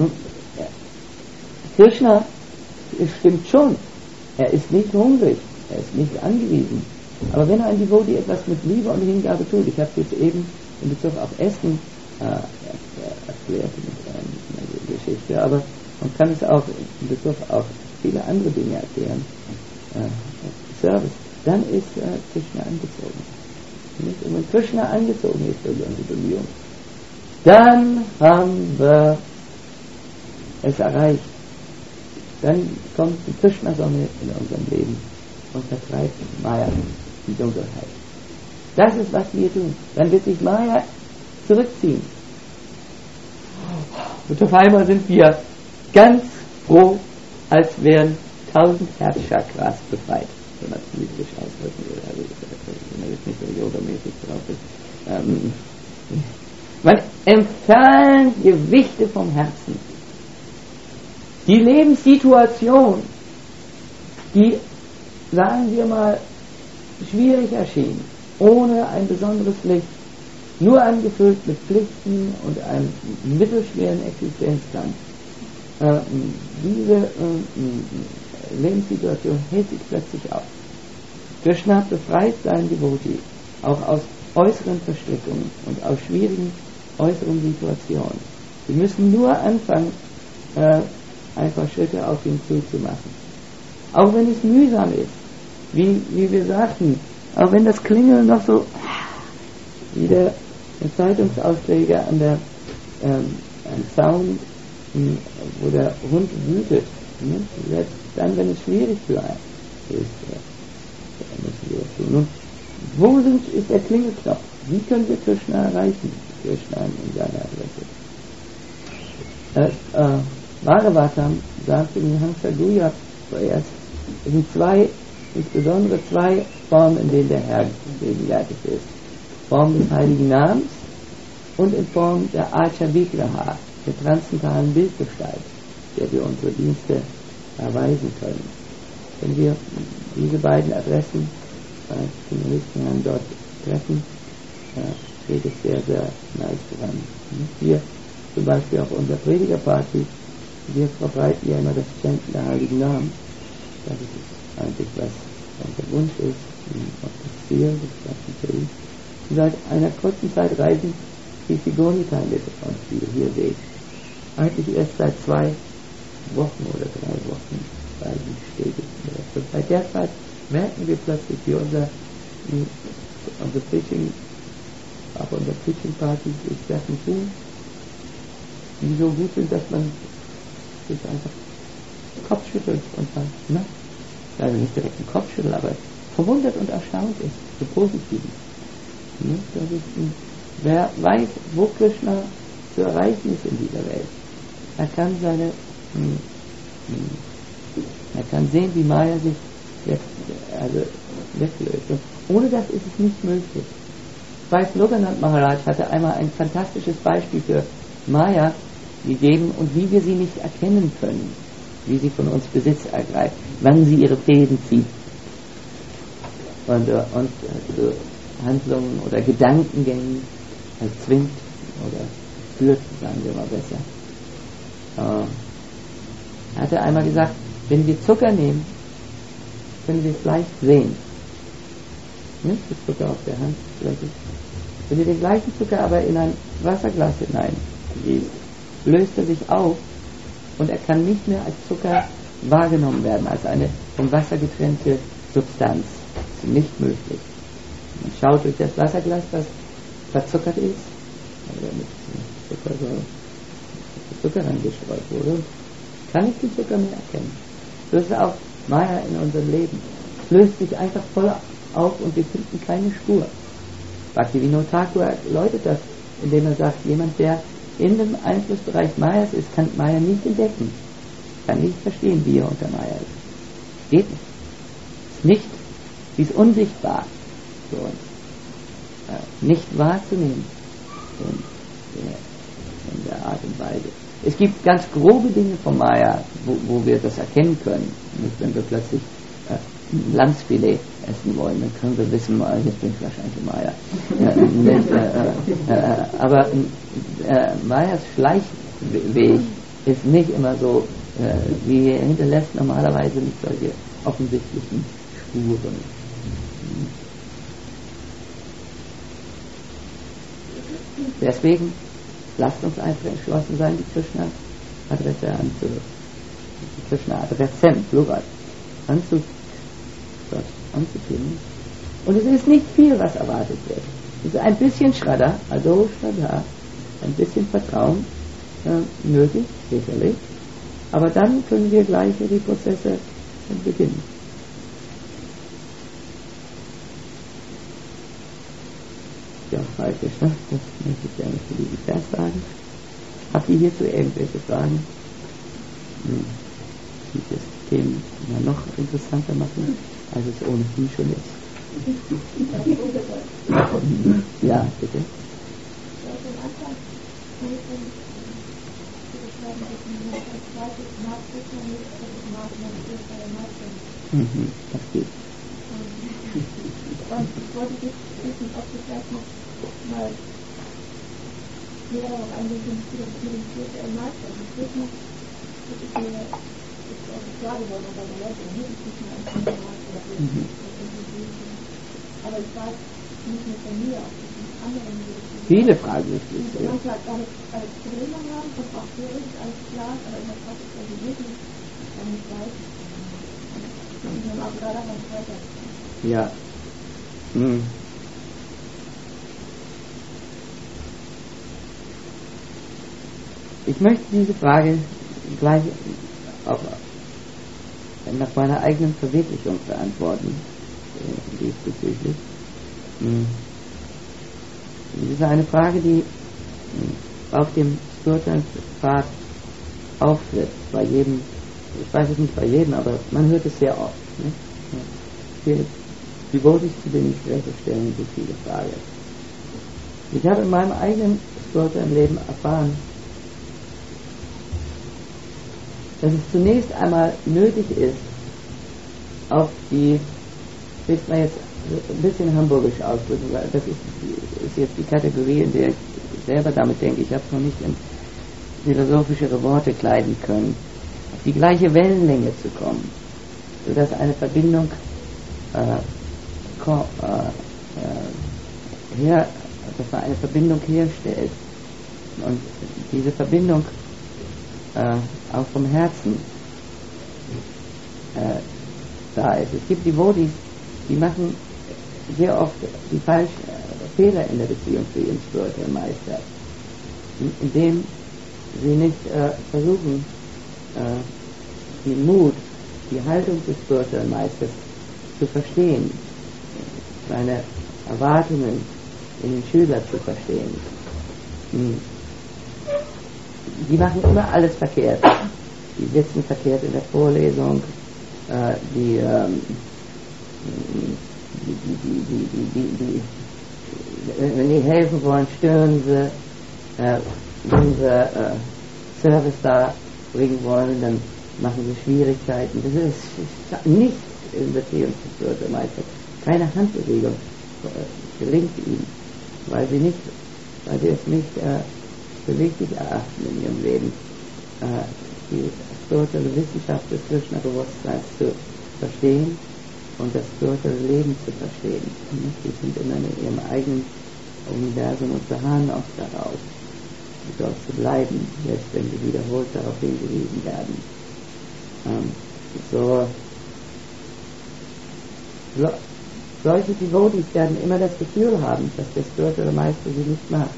Krishna, es stimmt schon, er ist nicht hungrig, er ist nicht angewiesen. Aber wenn ein Devotee etwas mit Liebe und Hingabe tut, ich habe jetzt eben in Bezug auf Essen äh, erklärt mit einer Geschichte, aber man kann es auch in Bezug auf viele andere Dinge erklären, äh, Service, dann ist äh, Krishna angezogen. Und wenn Krishna angezogen ist durch unsere Bemühungen, dann haben wir es erreicht. Dann kommt die Krishna-Sonne in unserem Leben und vertreibt Maya, die Dunkelheit. Das ist, was wir tun. Dann wird sich Maya zurückziehen. Und auf einmal sind wir ganz froh, als wären tausend Herzchakras befreit, wenn man es mythisch ausdrücken will, also wenn man jetzt nicht so yogamäßig drauf ist. Ähm, man entfernt Gewichte vom Herzen. Die Lebenssituation, die, sagen wir mal, schwierig erschien, ohne ein besonderes Licht, nur angefüllt mit Pflichten und einem mittelschweren Existenzgang. Äh, diese äh, Lebenssituation hält sich plötzlich auf. Krishna befreit seinen Devotee auch aus äußeren Verstrickungen und aus schwierigen äußeren Situationen. Sie müssen nur anfangen, äh, einfach Schritte auf ihn zuzumachen. Auch wenn es mühsam ist, wie, wie wir sagten, auch wenn das Klingeln noch so wie der Zeitungsausleger an der ähm, ein Zaun, wo der Hund wütet, ne? Selbst dann, wenn es schwierig für einen ist, äh, müssen wir das tun. Nun, wo sind, ist der Klingelknopf? Wie können wir Krishna erreichen? Krishna in seiner Adresse. Äh, äh, Bhagavatam sagte in Hamsa Guya zuerst, es sind zwei, insbesondere zwei Formen, in denen der Herr gegenwärtig ist. Form des heiligen Namens und in Form der Acha Vigraha, der transzendentalen Bildgestalt, der wir unsere Dienste erweisen können. Wenn wir diese beiden Adressen bei den nächsten Jahren dort treffen, äh, geht es sehr, sehr nice voran. Wir zum Beispiel auf unserer Predigerparty, wir verbreiten ja immer das Chanten der heiligen Namen. Das ist eigentlich was unser Wunsch ist, auch das Ziel, das ganze. Und seit einer kurzen Zeit reisen die Sigoniker mit uns, die ihr hier seht. Eigentlich erst seit zwei Wochen oder drei Wochen reisen stetig. Seit der Zeit merken wir plötzlich, wie unser, unser Preaching, auch unser Preaching-Party sich Sachen tun, die so gut sind, dass man sich einfach Kopf schüttelt und sagt, na, also nicht direkt den Kopf schüttelt, aber verwundert und erstaunt ist, so positiv. Das ist ein, wer weiß, wo Krishna zu erreichen ist in dieser Welt. Er kann seine, er kann sehen, wie Maya sich jetzt, also weglöst. Und ohne das ist es nicht möglich. Ich weiß, Loganand Maharaj hatte einmal ein fantastisches Beispiel für Maya gegeben und wie wir sie nicht erkennen können, wie sie von uns Besitz ergreift, wann sie ihre Fäden zieht und, und so Handlungen oder Gedankengängen erzwingt oder führt, sagen wir mal besser. Äh, er hatte einmal gesagt, wenn wir Zucker nehmen, können wir es leicht sehen. Nicht das Zucker auf der Handfläche. Wenn wir den gleichen Zucker aber in ein Wasserglas hineingießt, löst er sich auf und er kann nicht mehr als Zucker wahrgenommen werden, als eine vom Wasser getrennte Substanz. Das ist nicht möglich. Man schaut durch das Wasserglas, das verzuckert ist, oder mit Zucker, so, mit Zucker reingestreut wurde, kann ich den Zucker mehr erkennen. Das ist auch Maya in unserem Leben. Es löst sich einfach voll auf und wir finden keine Spur. Bhaktivinoda Thakur erläutert das, indem er sagt, jemand, der in dem Einflussbereich Mayas ist, kann Maya nicht entdecken, kann nicht verstehen, wie er unter Maya ist. Geht nicht. Ist nicht, sie ist unsichtbar für uns. Äh, nicht wahrzunehmen in der, in der Art und Weise. Es gibt ganz grobe Dinge von Maya, wo, wo wir das erkennen können. Nicht, wenn wir plötzlich äh, ein Landsfilet essen wollen, dann können wir wissen, äh, jetzt bin ich wahrscheinlich Maya. Äh, nicht, äh, äh, aber äh, Mayas Schleichweg ist nicht immer so, äh, wie er hinterlässt normalerweise nicht solche offensichtlichen Spuren. Deswegen lasst uns einfach entschlossen sein, die Krishna-Adresse anzu, die Krishna-Adressen, Plural, anzu, anzuklingen. Und es ist nicht viel, was erwartet wird. Es ist ein bisschen Shraddha, also Shraddha, ein bisschen Vertrauen äh, nötig, sicherlich. Aber dann können wir gleich die Prozesse beginnen. ja auch falsch ist, ne? Das möchte ich gerne für diesen Vers sagen. Habt ihr hierzu irgendwelche Fragen? Hm. Die das Thema noch interessanter machen, als es ohnehin schon ist. Ja, bitte. Mhm, das geht. Und ich wollte wissen, ob du vielleicht noch mal näher darauf eingehen könntest, wie das mit dem spirituellen Meister ist. Das ist noch, das ist mir jetzt auch klar geworden, aber bei Leute, die nicht mehr ein Meister oder so. Aber ich weiß nicht nur von mir, auch von anderen. Viele Fragen ist es. Die manchmal damit als Probleme haben und auch theoretisch alles klar ist, aber in der Praxis also wirklich dann nicht weiß. Und dann auch gerade am Freitag. Ja. Hm. Ich möchte diese Frage gleich auch nach meiner eigenen Verwirklichung beantworten, äh, diesbezüglich. Hm. Das ist eine Frage, die auf dem Spiritual-Pfad auftritt, bei jedem, ich weiß es nicht bei jedem, aber man hört es sehr oft. Ne? Viele Devotees, zu denen ich spreche, stellen so viele Fragen. Ich habe in meinem eigenen spirituellen Leben erfahren, dass es zunächst einmal nötig ist, auf die, ich will mal jetzt ein bisschen hamburgisch ausdrücken, weil das ist, ist jetzt die Kategorie, in der ich selber damit denke, ich habe es noch nicht in philosophischere Worte kleiden können, auf die gleiche Wellenlänge zu kommen, sodass eine Verbindung äh, ko, äh, äh, her, dass man eine Verbindung herstellt und diese Verbindung äh, auch vom Herzen äh, da ist. Es gibt Devotees, die machen sehr oft die falschen äh, Fehler in der Beziehung zu ihrem Spiritual Meister, indem sie nicht äh, versuchen, äh, den Mut, die Haltung des Spiritual Meisters zu verstehen, seine Erwartungen in den Schüler zu verstehen. Die machen immer alles verkehrt. Die sitzen verkehrt in der Vorlesung, äh, die, ähm, die, die, die, die, die, die, die, wenn die helfen wollen, stören sie, äh, wenn sie äh, Service da bringen wollen, dann machen sie Schwierigkeiten. Das ist nichts in Beziehung zu Spiritual Meister. Keine Handbewegung äh, gelingt ihnen, weil sie nicht, weil sie es nicht äh, für wichtig erachten in ihrem Leben, äh, die spirituelle Wissenschaft des Krishna-Bewusstseins zu verstehen und das spirituelle Leben zu verstehen. Die sind in ihrem eigenen Universum und beharren auch darauf, dort zu bleiben, selbst wenn sie wiederholt darauf hingewiesen werden. Ähm, so, so, solche Devotees werden immer das Gefühl haben, dass der spirituelle Meister sie nicht mag.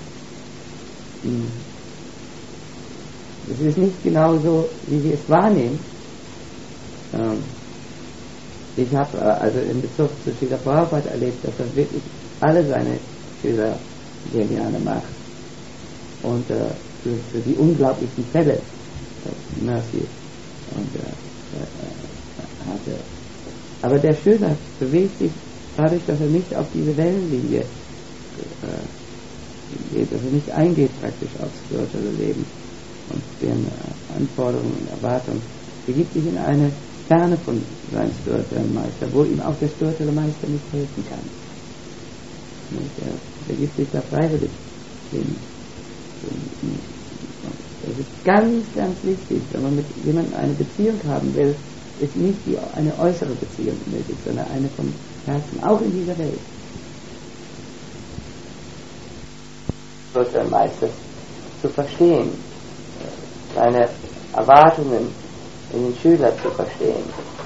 Es ist nicht genau so, wie sie es wahrnehmen. Ähm, ich habe äh, also in Bezug zu Srila Prabhupada erlebt, dass er wirklich alle seine Schüler sehr gerne macht. Und äh, für, für die unglaublichen Fälle äh, Mercy und, äh, äh, hatte. Aber der Schüler bewegt sich dadurch, dass er nicht auf diese Wellenlinie äh, geht, dass er nicht eingeht praktisch aufs spirituelle Leben und deren äh, Anforderungen und Erwartungen, begibt sich in eine Ferne von seinem spirituellen Meister, wo ihm auch der spirituelle Meister nicht helfen kann. Und er begibt sich da freiwillig hin. Es ist ganz, ganz wichtig, wenn man mit jemandem eine Beziehung haben will, ist nicht die, eine äußere Beziehung nötig, sondern eine vom Herzen, auch in dieser Welt. Spiritual Meisters zu verstehen, seine Erwartungen in den Schüler zu verstehen.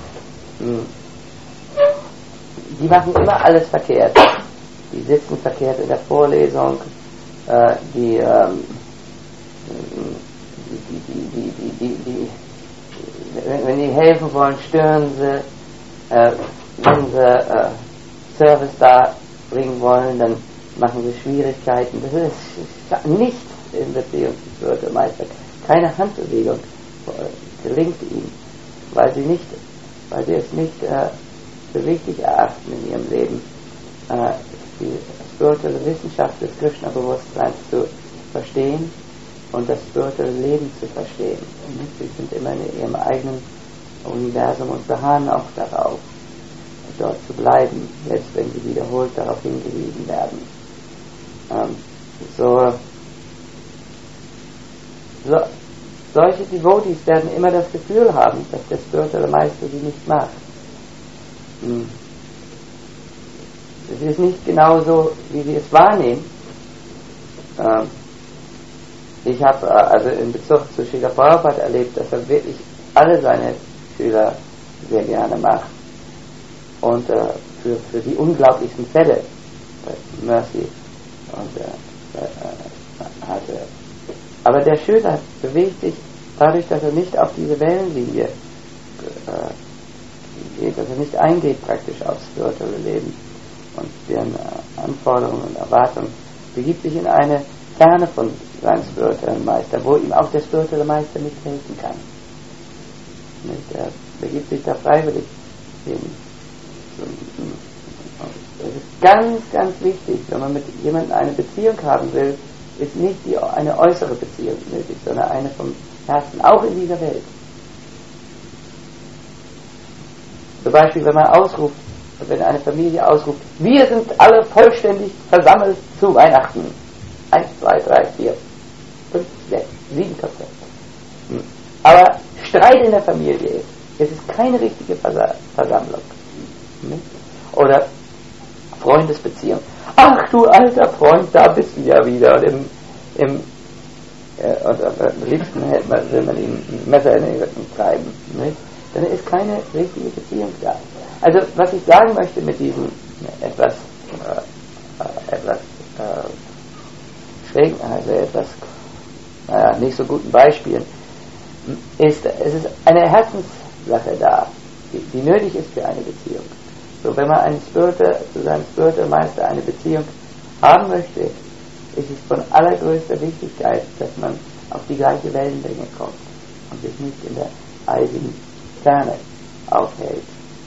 Die machen immer alles verkehrt. Die sitzen verkehrt in der Vorlesung, äh, die, ähm, die, die, die, die, die, die, wenn, wenn die helfen wollen, stören sie, äh, wenn sie äh, Service da bringen wollen, dann machen sie Schwierigkeiten. Das ist nichts in Beziehung zum Spiritual Meister. Keine Handbewegung gelingt ihnen, weil sie nicht, weil sie es nicht äh, für wichtig erachten in ihrem Leben, äh, die spirituelle Wissenschaft des Krishna-Bewusstseins zu verstehen und das spirituelle Leben zu verstehen. Und sie sind immer in ihrem eigenen Universum und beharren auch darauf, dort zu bleiben, selbst wenn sie wiederholt darauf hingewiesen werden. Ähm, so, so, solche Devotees werden immer das Gefühl haben, dass der spirituelle Meister sie nicht mag. Hm. Es ist nicht genau so, wie sie es wahrnehmen. Ähm, ich habe äh, also in Bezug zu Srila Prabhupada erlebt, dass er wirklich alle seine Schüler sehr gerne macht. Und äh, für, für die unglaublichsten Fälle, äh, Mercy und äh, äh, hatte. Aber der Schüler bewegt sich dadurch, dass er nicht auf diese Wellenlinie äh, geht, dass er nicht eingeht praktisch aufs spirituelle Leben und deren äh, Anforderungen und Erwartungen, begibt sich in eine Ferne von seinem spirituellen Meister, wo ihm auch der spirituelle Meister nicht helfen kann. Nicht? Er begibt sich da freiwillig hin. Es ist ganz, ganz wichtig, wenn man mit jemandem eine Beziehung haben will, ist nicht die, eine äußere Beziehung nötig, sondern eine vom Herzen, auch in dieser Welt. Zum Beispiel, wenn man ausruft, wenn eine Familie ausruft, wir sind alle vollständig versammelt zu Weihnachten. Eins, zwei, drei, vier, fünf, sechs, sieben Köpfe. Hm. Aber Streit in der Familie ist, es ist keine richtige Versa- Versammlung. Hm. Oder Freundesbeziehung. Ach du alter Freund, da bist du ja wieder. Und im, im äh, und, äh, am liebsten hätte man, will man ihm ein Messer in den Rücken treiben. Nicht? Dann ist keine richtige Beziehung da. Also was ich sagen möchte mit diesem äh, etwas äh, etwas äh, schrägen, also etwas äh, nicht so guten Beispielen, ist, es ist eine Herzenssache da, die, die nötig ist für eine Beziehung. So, wenn man einen Spiritual, zu seinem Spiritual Meister eine Beziehung haben möchte, ist es von allergrößter Wichtigkeit, dass man auf die gleiche Wellenlänge kommt und sich nicht in der eisigen Ferne aufhält.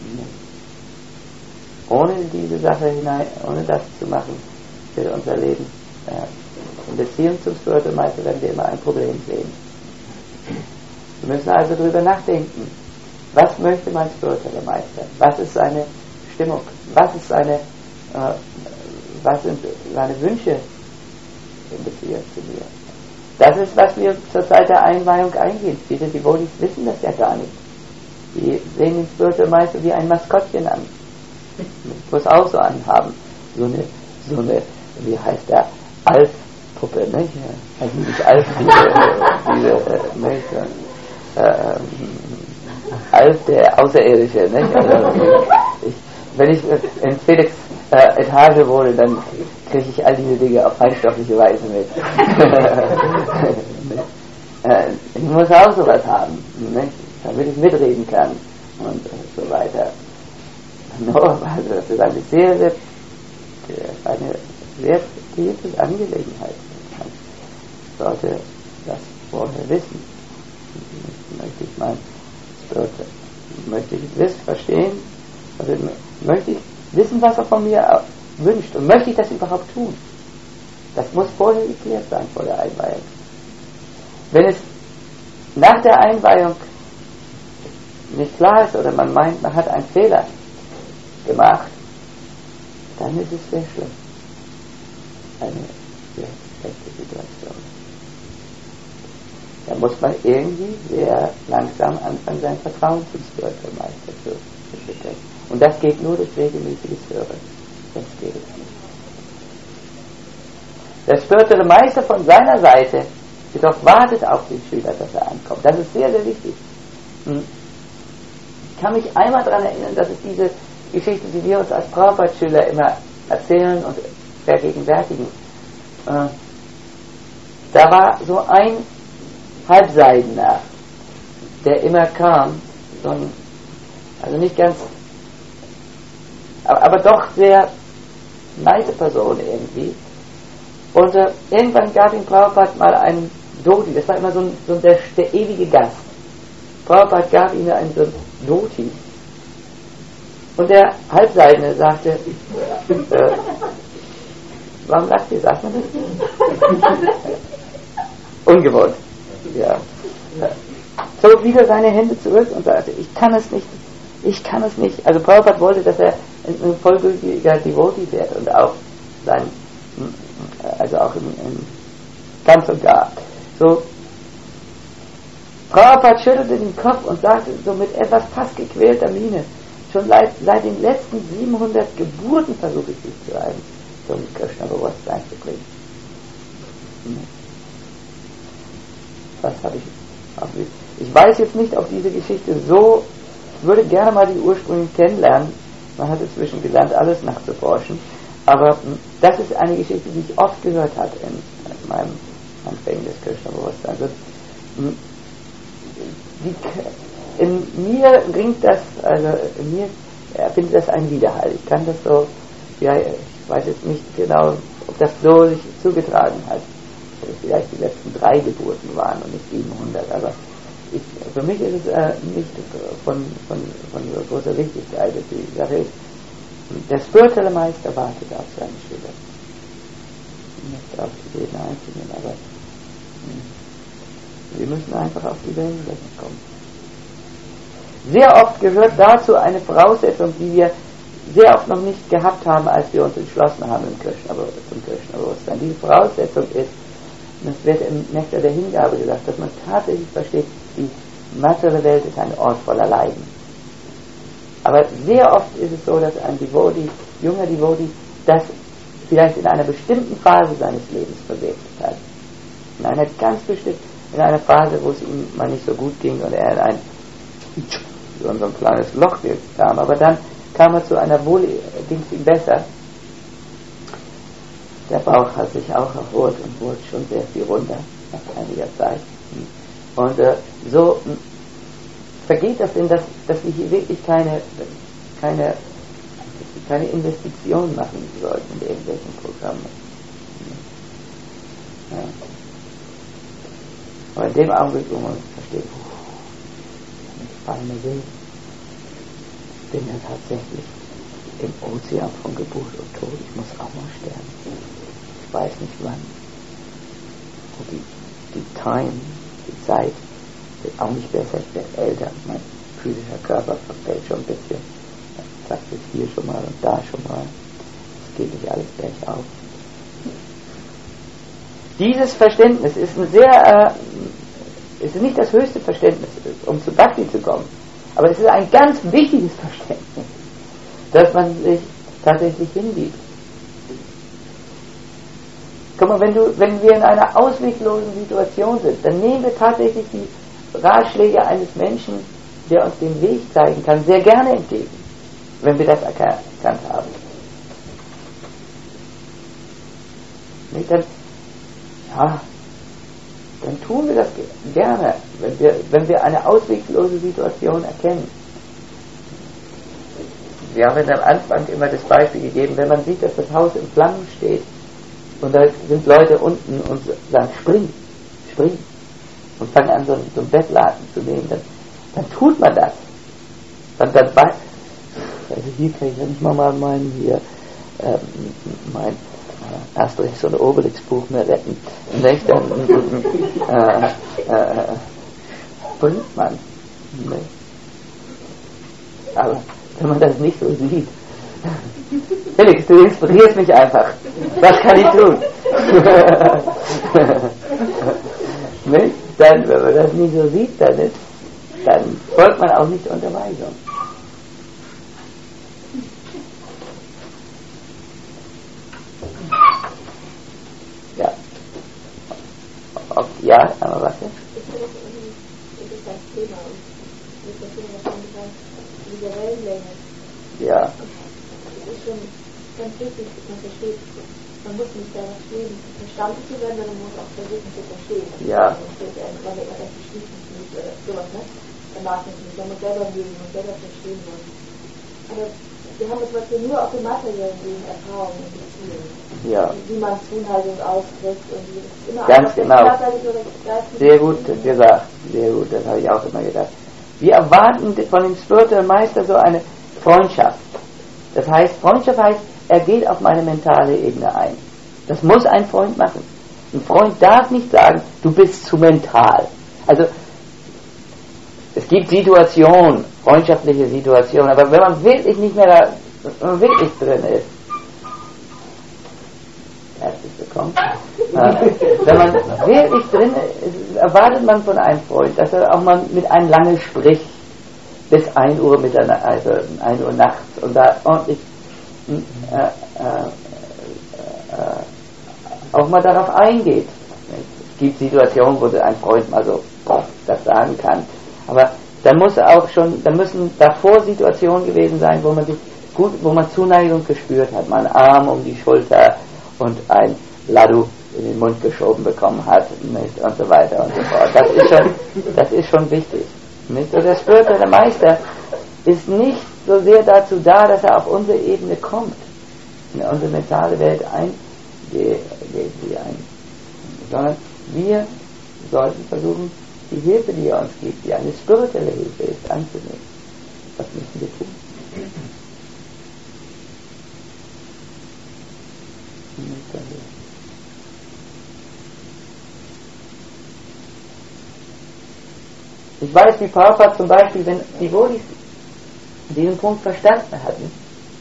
Ohne diese Sache hinein, ohne das zu machen, wird unser Leben äh, in Beziehung zum Spiritual Meister werden wir immer ein Problem sehen. Wir müssen also darüber nachdenken, was möchte mein Spiritual Meister? Was ist seine Stimmung? Was ist seine, äh, was sind seine Wünsche in Beziehung zu mir? Das ist, was wir zur Zeit der Einweihung eingehen. Viele Devotees wissen das ja gar nicht. Die sehen den Spiritual Meister wie ein Maskottchen an. Muss auch so anhaben. So eine, so eine, wie heißt der, Alf-Puppe, nicht? Also nicht Alf, diese, diese äh, nicht? Äh, Alf, der Außerirdische, nicht? Also, ich, wenn ich in Felix äh, Etage wohne, dann kriege ich all diese Dinge auf feinstoffliche Weise mit. äh, ich muss auch sowas haben, nicht? Damit ich mitreden kann und äh, so weiter. No, also das ist eine sehr, sehr, eine sehr tiefe Angelegenheit. Man sollte das vorher wissen. Möchte ich mein möchte ich wissen, verstehen, also möchte ich wissen, was er von mir wünscht und möchte ich das überhaupt tun. Das muss vorher geklärt sein, vor der Einweihung. Wenn es nach der Einweihung nicht klar ist oder man meint, man hat einen Fehler gemacht, dann ist es sehr schlimm. Eine sehr schlechte Situation. Da muss man irgendwie sehr langsam anfangen, sein Vertrauen zum Spiritual Meister zu entwickeln. Und das geht nur durch regelmäßiges Hören. Das geht es nicht. Der Spiritual Meister von seiner Seite jedoch wartet auf den Schüler, dass er ankommt. Das ist sehr, sehr wichtig. Ich kann mich einmal daran erinnern, dass es diese Geschichte, die wir uns als Prabhupada-Schüler immer erzählen und vergegenwärtigen. Äh, da war so ein Halbseidener, der immer kam, so ein, also nicht ganz, aber, aber doch sehr nice Person irgendwie. Und äh, irgendwann gab ihm Prabhupada mal einen Dhoti, das war immer so, ein, so ein der, der ewige Gast. Prabhupada gab ihm einen so einen Dhoti. Und der Halbseidene sagte, äh, warum lacht ihr, sagt man das? Ungewohnt. Ja. So wieder seine Hände zurück und sagte, ich kann es nicht, ich kann es nicht. Also Prabhupada wollte, dass er ein vollgültiger Devotee wird und auch sein, also auch im, im ganz und gar. So, Prabhupada schüttelte den Kopf und sagte so mit etwas fast gequälter Miene, schon seit, seit den letzten siebenhundert Geburten versuche ich dich zu reiben, zum Krishna-Bewusstsein zu bringen. Was habe ich auch nicht. Ich weiß jetzt nicht, ob diese Geschichte so, ich würde gerne mal die Ursprünge kennenlernen, man hat inzwischen gelernt, alles nachzuforschen, aber das ist eine Geschichte, die ich oft gehört habe in, in meinem Anfängen des Krishna-Bewusstseins. Die, in mir ringt das, also in mir findet das einen Widerhall. Ich kann das so, ja, ich weiß jetzt nicht genau, ob das so sich zugetragen hat. Ob es vielleicht die letzten drei Geburten waren und nicht siebenhundert, aber ich, für mich ist es äh, nicht von, von, von so großer Wichtigkeit. Die Sache ist, der spirituelle Meister wartet auf seine Schüler. Nicht auf die jeden Einzelnen, aber mh, wir müssen einfach auf die Wellenlänge kommen. Sehr oft gehört dazu eine Voraussetzung, die wir sehr oft noch nicht gehabt haben, als wir uns entschlossen haben im Krishna, zum Krishna-Bewusstsein. Diese Voraussetzung ist, das wird im Nektar der Hingabe gesagt, dass man tatsächlich versteht, die materielle Welt ist ein Ort voller Leiden. Aber sehr oft ist es so, dass ein Devotee, junger Devotee, das vielleicht in einer bestimmten Phase seines Lebens verwirklicht hat. In einer ganz bestimmten, in einer Phase, wo es ihm mal nicht so gut ging und er in ein, so ein kleines Loch kam. Aber dann kam er zu einer wohl, ging es ihm besser. Der Bauch hat sich auch erholt und wurde schon sehr viel runter nach einiger Zeit. Und äh, so mh, vergeht das denn, dass, dass wir hier wirklich keine, keine, keine Investition machen sollten in irgendwelchen Programmen. Ja. Aber in dem Augenblick, wo man versteht, wenn ich fallen will, bin ja tatsächlich im Ozean von Geburt und Tod. Ich muss auch mal sterben. Ich weiß nicht wann. Und die, die Time, die Zeit, wird auch nicht besser. Ich werde älter. Mein physischer Körper verfällt schon ein bisschen. Das ist hier schon mal und da schon mal. Es geht nicht alles bergauf. Dieses Verständnis ist ein sehr, äh, ist nicht das höchste Verständnis, um zu Bhakti zu kommen. Aber es ist ein ganz wichtiges Verständnis, dass man sich tatsächlich hingibt. Guck mal, wenn, du, wenn wir in einer ausweglosen Situation sind, dann nehmen wir tatsächlich die Ratschläge eines Menschen, der uns den Weg zeigen kann, sehr gerne entgegen, wenn wir das erkannt haben. Nicht? Dann, ja, dann tun wir das gerne, wenn wir, wenn wir eine ausweglose Situation erkennen. Wir haben am Anfang immer das Beispiel gegeben, wenn man sieht, dass das Haus in Flammen steht und da sind Leute unten und sagen, spring, spring und fangen an, so, so ein Bettlaken zu nehmen, dann, dann tut man das. Dann, dann bei, also hier kann ich ja nicht mal meinen, hier, ähm, mein äh, Asterix und Obelix Buch mehr retten. Nicht? Dann äh, äh, springt man. Nicht? Aber wenn man das nicht so sieht. Felix, du inspirierst mich einfach. Was kann ich tun? Nicht? Dann, wenn man das nicht so sieht, dann, ist, dann folgt man auch nicht der Unterweisung. Ja. Ob, ja, aber was jetzt? Ich finde das irgendwie ein interessantes Thema und nicht das Thema, was man gesagt hat, diese Wellenlänge. Ja. Das ist schon ganz wichtig, dass man versteht. Man muss nicht danach streben, verstanden zu werden, sondern man muss auch versuchen zu verstehen. Ja. Man muss immer recht beschließen nicht oder sowas, ne? Danach nicht. Man muss selber lesen und selber verstehen wollen. Aber wir haben das Beispiel nur auf den materiellen Leben Erfahrungen und Beziehungen. Ja. Wie man Zuneigung ausdrückt und wie das immer Ganz genau. Oder Sehr gut gesagt, sehr gut, das habe ich auch immer gedacht. Wir erwarten von dem Spiritual Meister so eine Freundschaft. Das heißt, Freundschaft heißt, er geht auf meine mentale Ebene ein. Das muss ein Freund machen. Ein Freund darf nicht sagen, du bist zu mental. Also, es gibt Situationen, freundschaftliche Situationen, aber wenn man wirklich nicht mehr da, wenn man wirklich drin ist, herzlich willkommen, äh, wenn man wirklich drin ist, erwartet man von einem Freund, dass er auch mal mit einem lange spricht, bis ein Uhr Mitternacht, also ein Uhr nachts, und da ordentlich äh, äh, äh, auch mal darauf eingeht. Es gibt Situationen, wo ein Freund mal so das sagen kann, aber dann muss auch schon, dann müssen davor Situationen gewesen sein, wo man sich gut, wo man Zuneigung gespürt hat, mal einen Arm um die Schulter und ein Laddu in den Mund geschoben bekommen hat, nicht? Und so weiter und so fort. Das ist schon, das ist schon wichtig. Nicht? Und der spirituelle Meister ist nicht so sehr dazu da, dass er auf unsere Ebene kommt, in unsere mentale Welt ein, die, die, die ein, sondern wir sollten versuchen, die Hilfe, die er uns gibt, die eine spirituelle Hilfe ist, anzunehmen. Was müssen wir tun? Ich weiß, wie Prabhupada zum Beispiel, wenn die Bodhis diesen Punkt verstanden hatten,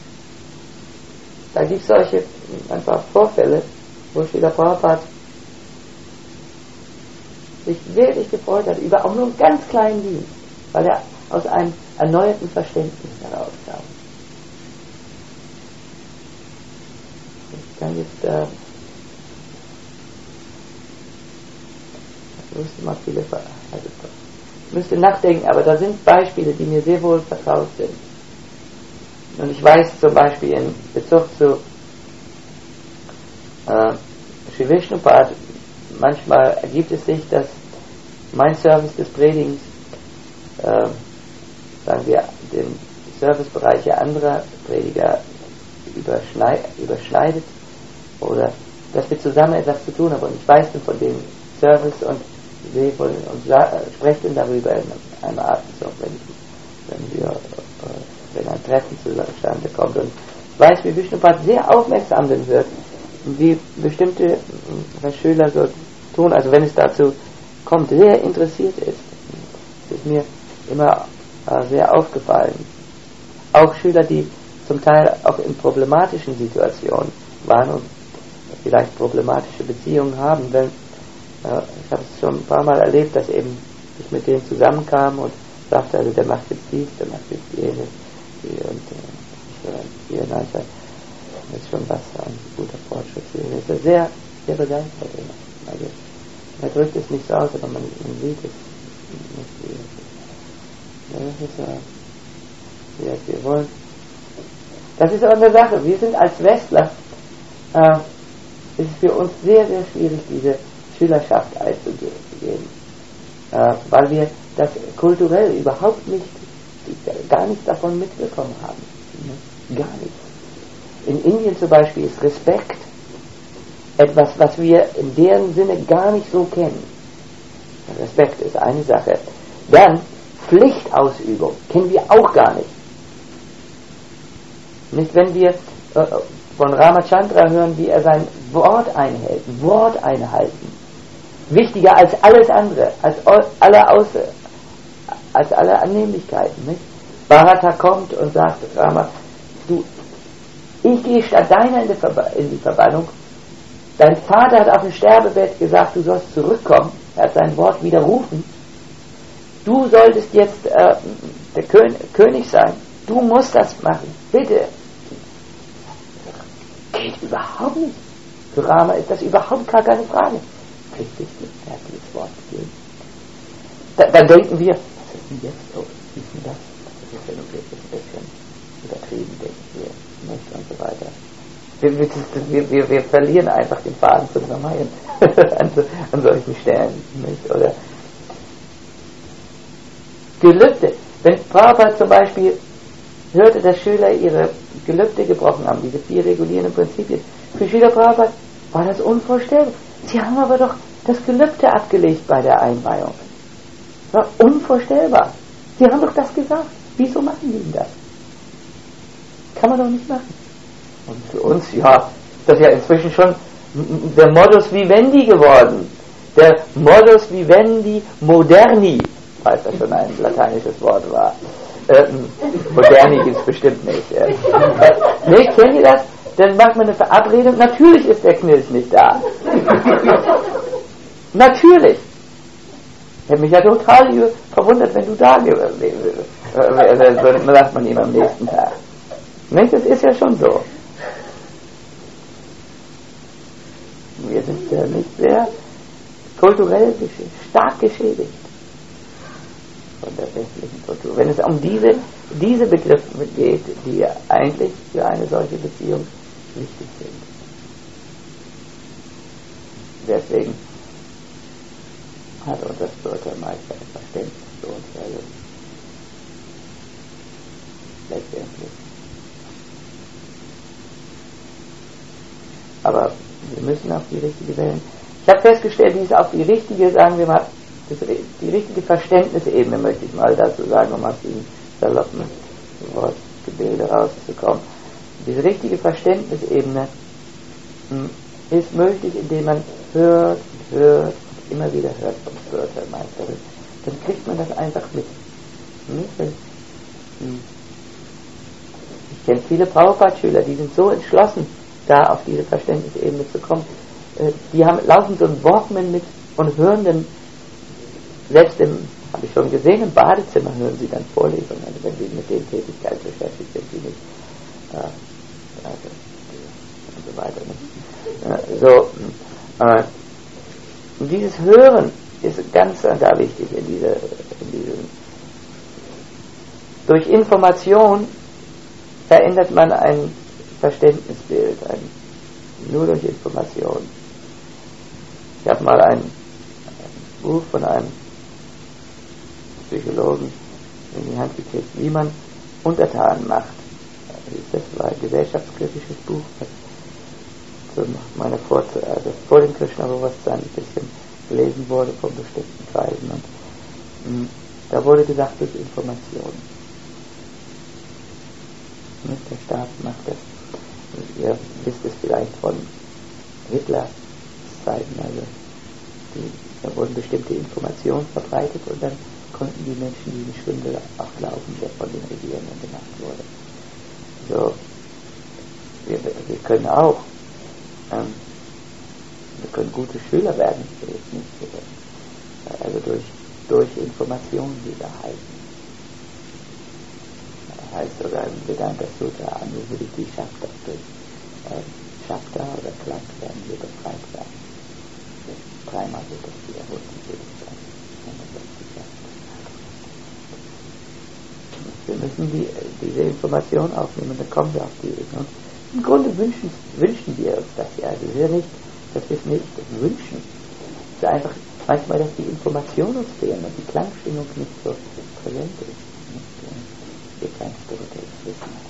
da gibt es solche ein paar Vorfälle, wo Srila Prabhupada sich wirklich gefreut hat über auch nur einen ganz kleinen Dienst, weil er aus einem erneuerten Verständnis herauskam. Ich kann jetzt äh, ich müsste mal viele also, ich müsste nachdenken, aber da sind Beispiele, die mir sehr wohl vertraut sind. Und ich weiß zum Beispiel in Bezug zu äh, Sri Vishnupad, manchmal ergibt es sich, dass mein Service des Predigens, äh, sagen wir, den Servicebereiche anderer Prediger überschneidet oder dass wir zusammen etwas zu tun haben. Und ich weiß dann von dem Service und sehe von, und spreche dann darüber in einem Atemzug, wenn, wenn wir äh, wenn ein Treffen zustande kommt. Und ich weiß, wie Vishnupad sehr aufmerksam dann wird, wie bestimmte äh, Schüler so tun, also wenn es dazu kommt, sehr interessiert ist. Das ist mir immer äh, sehr aufgefallen. Auch Schüler, die zum Teil auch in problematischen Situationen waren und vielleicht problematische Beziehungen haben, wenn äh, ich habe es schon ein paar Mal erlebt, dass eben ich mit denen zusammenkam und sagte, also der macht jetzt dies, der macht jetzt jenes, und äh, hier, nein, das ist schon was, ein guter Fortschritt. Er ist sehr, sehr begeistert. Also, er drückt es nicht so aus, aber man, man sieht es nicht. Ja, das ist ja, ja, wir wollen. Das ist aber eine Sache. Wir sind als Westler, äh, es ist für uns sehr, sehr schwierig, diese Schülerschaft einzugehen, äh, weil wir das kulturell überhaupt nicht, gar nichts davon mitbekommen haben. Gar nichts. In Indien zum Beispiel ist Respekt etwas, was wir in deren Sinne gar nicht so kennen. Respekt ist eine Sache. Dann Pflichtausübung kennen wir auch gar nicht. Nicht, wenn wir äh, von Ramachandra hören, wie er sein Wort einhält, Wort einhalten. Wichtiger als alles andere, als alle Außer, als alle Annehmlichkeiten. Nicht? Bharata kommt und sagt, Rama, du, ich gehe statt deiner in die, Verba- in die Verbannung. Dein Vater hat auf dem Sterbebett gesagt, du sollst zurückkommen. Er hat sein Wort widerrufen. Du solltest jetzt äh, der Kön- König sein. Du musst das machen. Bitte. Geht überhaupt nicht. Für Rama ist das überhaupt gar keine Frage. Kriegt es nicht. Er hat dieses Wort gegeben. Da, dann denken wir, was ist denn jetzt? Oh, wie ist denn das? Das ist ja ein bisschen übertrieben, denken wir. Nicht? Und so weiter. Wir, wir, wir, wir verlieren einfach den Faden zum Samhain an, an solchen Stellen. Nicht? Oder Gelübde. Wenn Prabhupada zum Beispiel hörte, dass Schüler ihre Gelübde gebrochen haben, diese vier regulierenden Prinzipien. Für Srila Prabhupada war das unvorstellbar. Sie haben aber doch das Gelübde abgelegt bei der Einweihung. Das war unvorstellbar. Sie haben doch das gesagt. Wieso machen die das? Kann man doch nicht machen. Und für uns, ja, das ist ja inzwischen schon der Modus vivendi geworden. Der Modus vivendi moderni, falls das schon ein lateinisches Wort war. Ähm, moderni gibt es bestimmt nicht. Äh, nee, kennt ihr das? Dann macht man eine Verabredung. Natürlich ist der Knilch nicht da. Natürlich. Ich hätte mich ja total verwundert, wenn du da gewesen wärst. Sagt man ihm am nächsten Tag. Nicht? Das ist ja schon so. Wir sind ja nicht sehr kulturell stark geschädigt von der westlichen Kultur. Wenn es um diese, diese Begriffe geht, die eigentlich für eine solche Beziehung wichtig sind. Deswegen hat unser Spiritualmeister ein Verständnis für uns erlöst. Letztendlich. Aber wir müssen auf die richtige wählen. Ich habe festgestellt, die ist auf die richtige, sagen wir mal, das, die richtige Verständnisebene, möchte ich mal dazu sagen, um aus diesem saloppen Wortgebilde rauszukommen. Diese richtige Verständnisebene hm, ist möglich, indem man hört, hört, immer wieder hört vom Spiritualmeister. Dann kriegt man das einfach mit. Hm? Hm. Ich kenne viele Prabhupada-Schüler, die sind so entschlossen, da auf diese Verständnisebene zu kommen. Die haben, laufen so ein Walkman mit und hören dann, selbst im, habe ich schon gesehen, im Badezimmer hören sie dann Vorlesungen, also wenn sie mit den Tätigkeiten beschäftigt sind, die nicht, äh, also, und so weiter. Nicht? Äh, so, äh, und dieses Hören ist ganz da wichtig in dieser, in diesem. Durch Information verändert man ein Verständnisbild, ein, nur durch Information. Ich habe mal ein, ein Buch von einem Psychologen in die Hand gekriegt, wie man Untertanen macht. Das war ein gesellschaftskritisches Buch, das zu meiner vor, also vor dem Krishna-Bewusstsein ein bisschen gelesen wurde von bestimmten Kreisen. Und mh, da wurde gesagt, durch Information. Nicht der Staat macht das. Ihr wisst es vielleicht von Hitlers Zeiten, also die, da wurden bestimmte Informationen verbreitet und dann konnten die Menschen diesen Schwindel auch glauben, der von den Regierenden gemacht wurde. So, wir, wir können auch, ähm, wir können gute Schüler werden, nicht, also durch, durch Informationen, die wir erhalten. Das heißt sogar im Vedanta Sutra, Anubhuti Shakta, durch äh, Shakta oder Klang werden wir befreit werden. Dreimal wird das wiederholt in jedem Satz. Wir müssen die, diese Information aufnehmen, dann kommen wir auf die Ebene. Und im Grunde wünschen, wünschen wir uns das ja. Das ist ja nicht, dass wir es nicht wünschen. Es ist einfach manchmal, dass die Information uns fehlen und die Klangstimmung nicht so präsent ist. Wir kein spirituelles Wissen haben.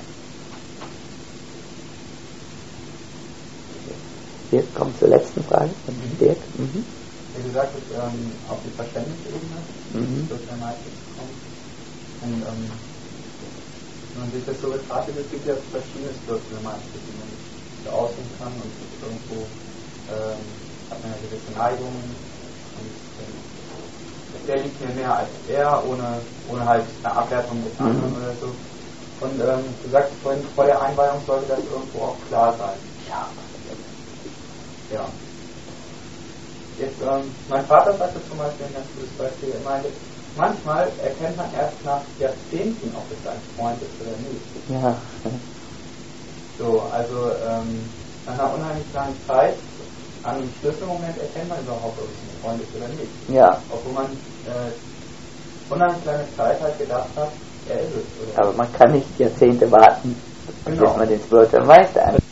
Wir kommen zur letzten Frage von Dirk. Mhm. Wie gesagt, ist ähm, auf die Verständnisebene mhm. wird der Meister kommen. Und ähm, wenn man sich das so betrachtet, es gibt ja verschiedene spirituelle Meister, die man so aussuchen kann und irgendwo ähm, hat man ja gewisse Neigungen und ähm, der liegt mir mehr als er, ohne, ohne halt eine Abwertung des anderen mhm. oder so. Und ähm, du sagst vorhin, vor der Einweihung sollte das irgendwo auch klar sein. Ja. Ja. Jetzt, ähm, mein Vater sagte zum Beispiel ein ganz gutes Beispiel, er meinte, manchmal erkennt man erst nach Jahrzehnten, ob es ein Freund ist oder nicht. Ja. So, also ähm, nach einer unheimlich langen Zeit, an einem Schlüsselmoment erkennt man überhaupt, ob es ein Freund ist oder nicht. Ja. Obwohl man äh, unheimlich lange Zeit halt gedacht hat, er ist es. Oder? Aber man kann nicht Jahrzehnte warten, genau. bis man den Spiritual Meister an.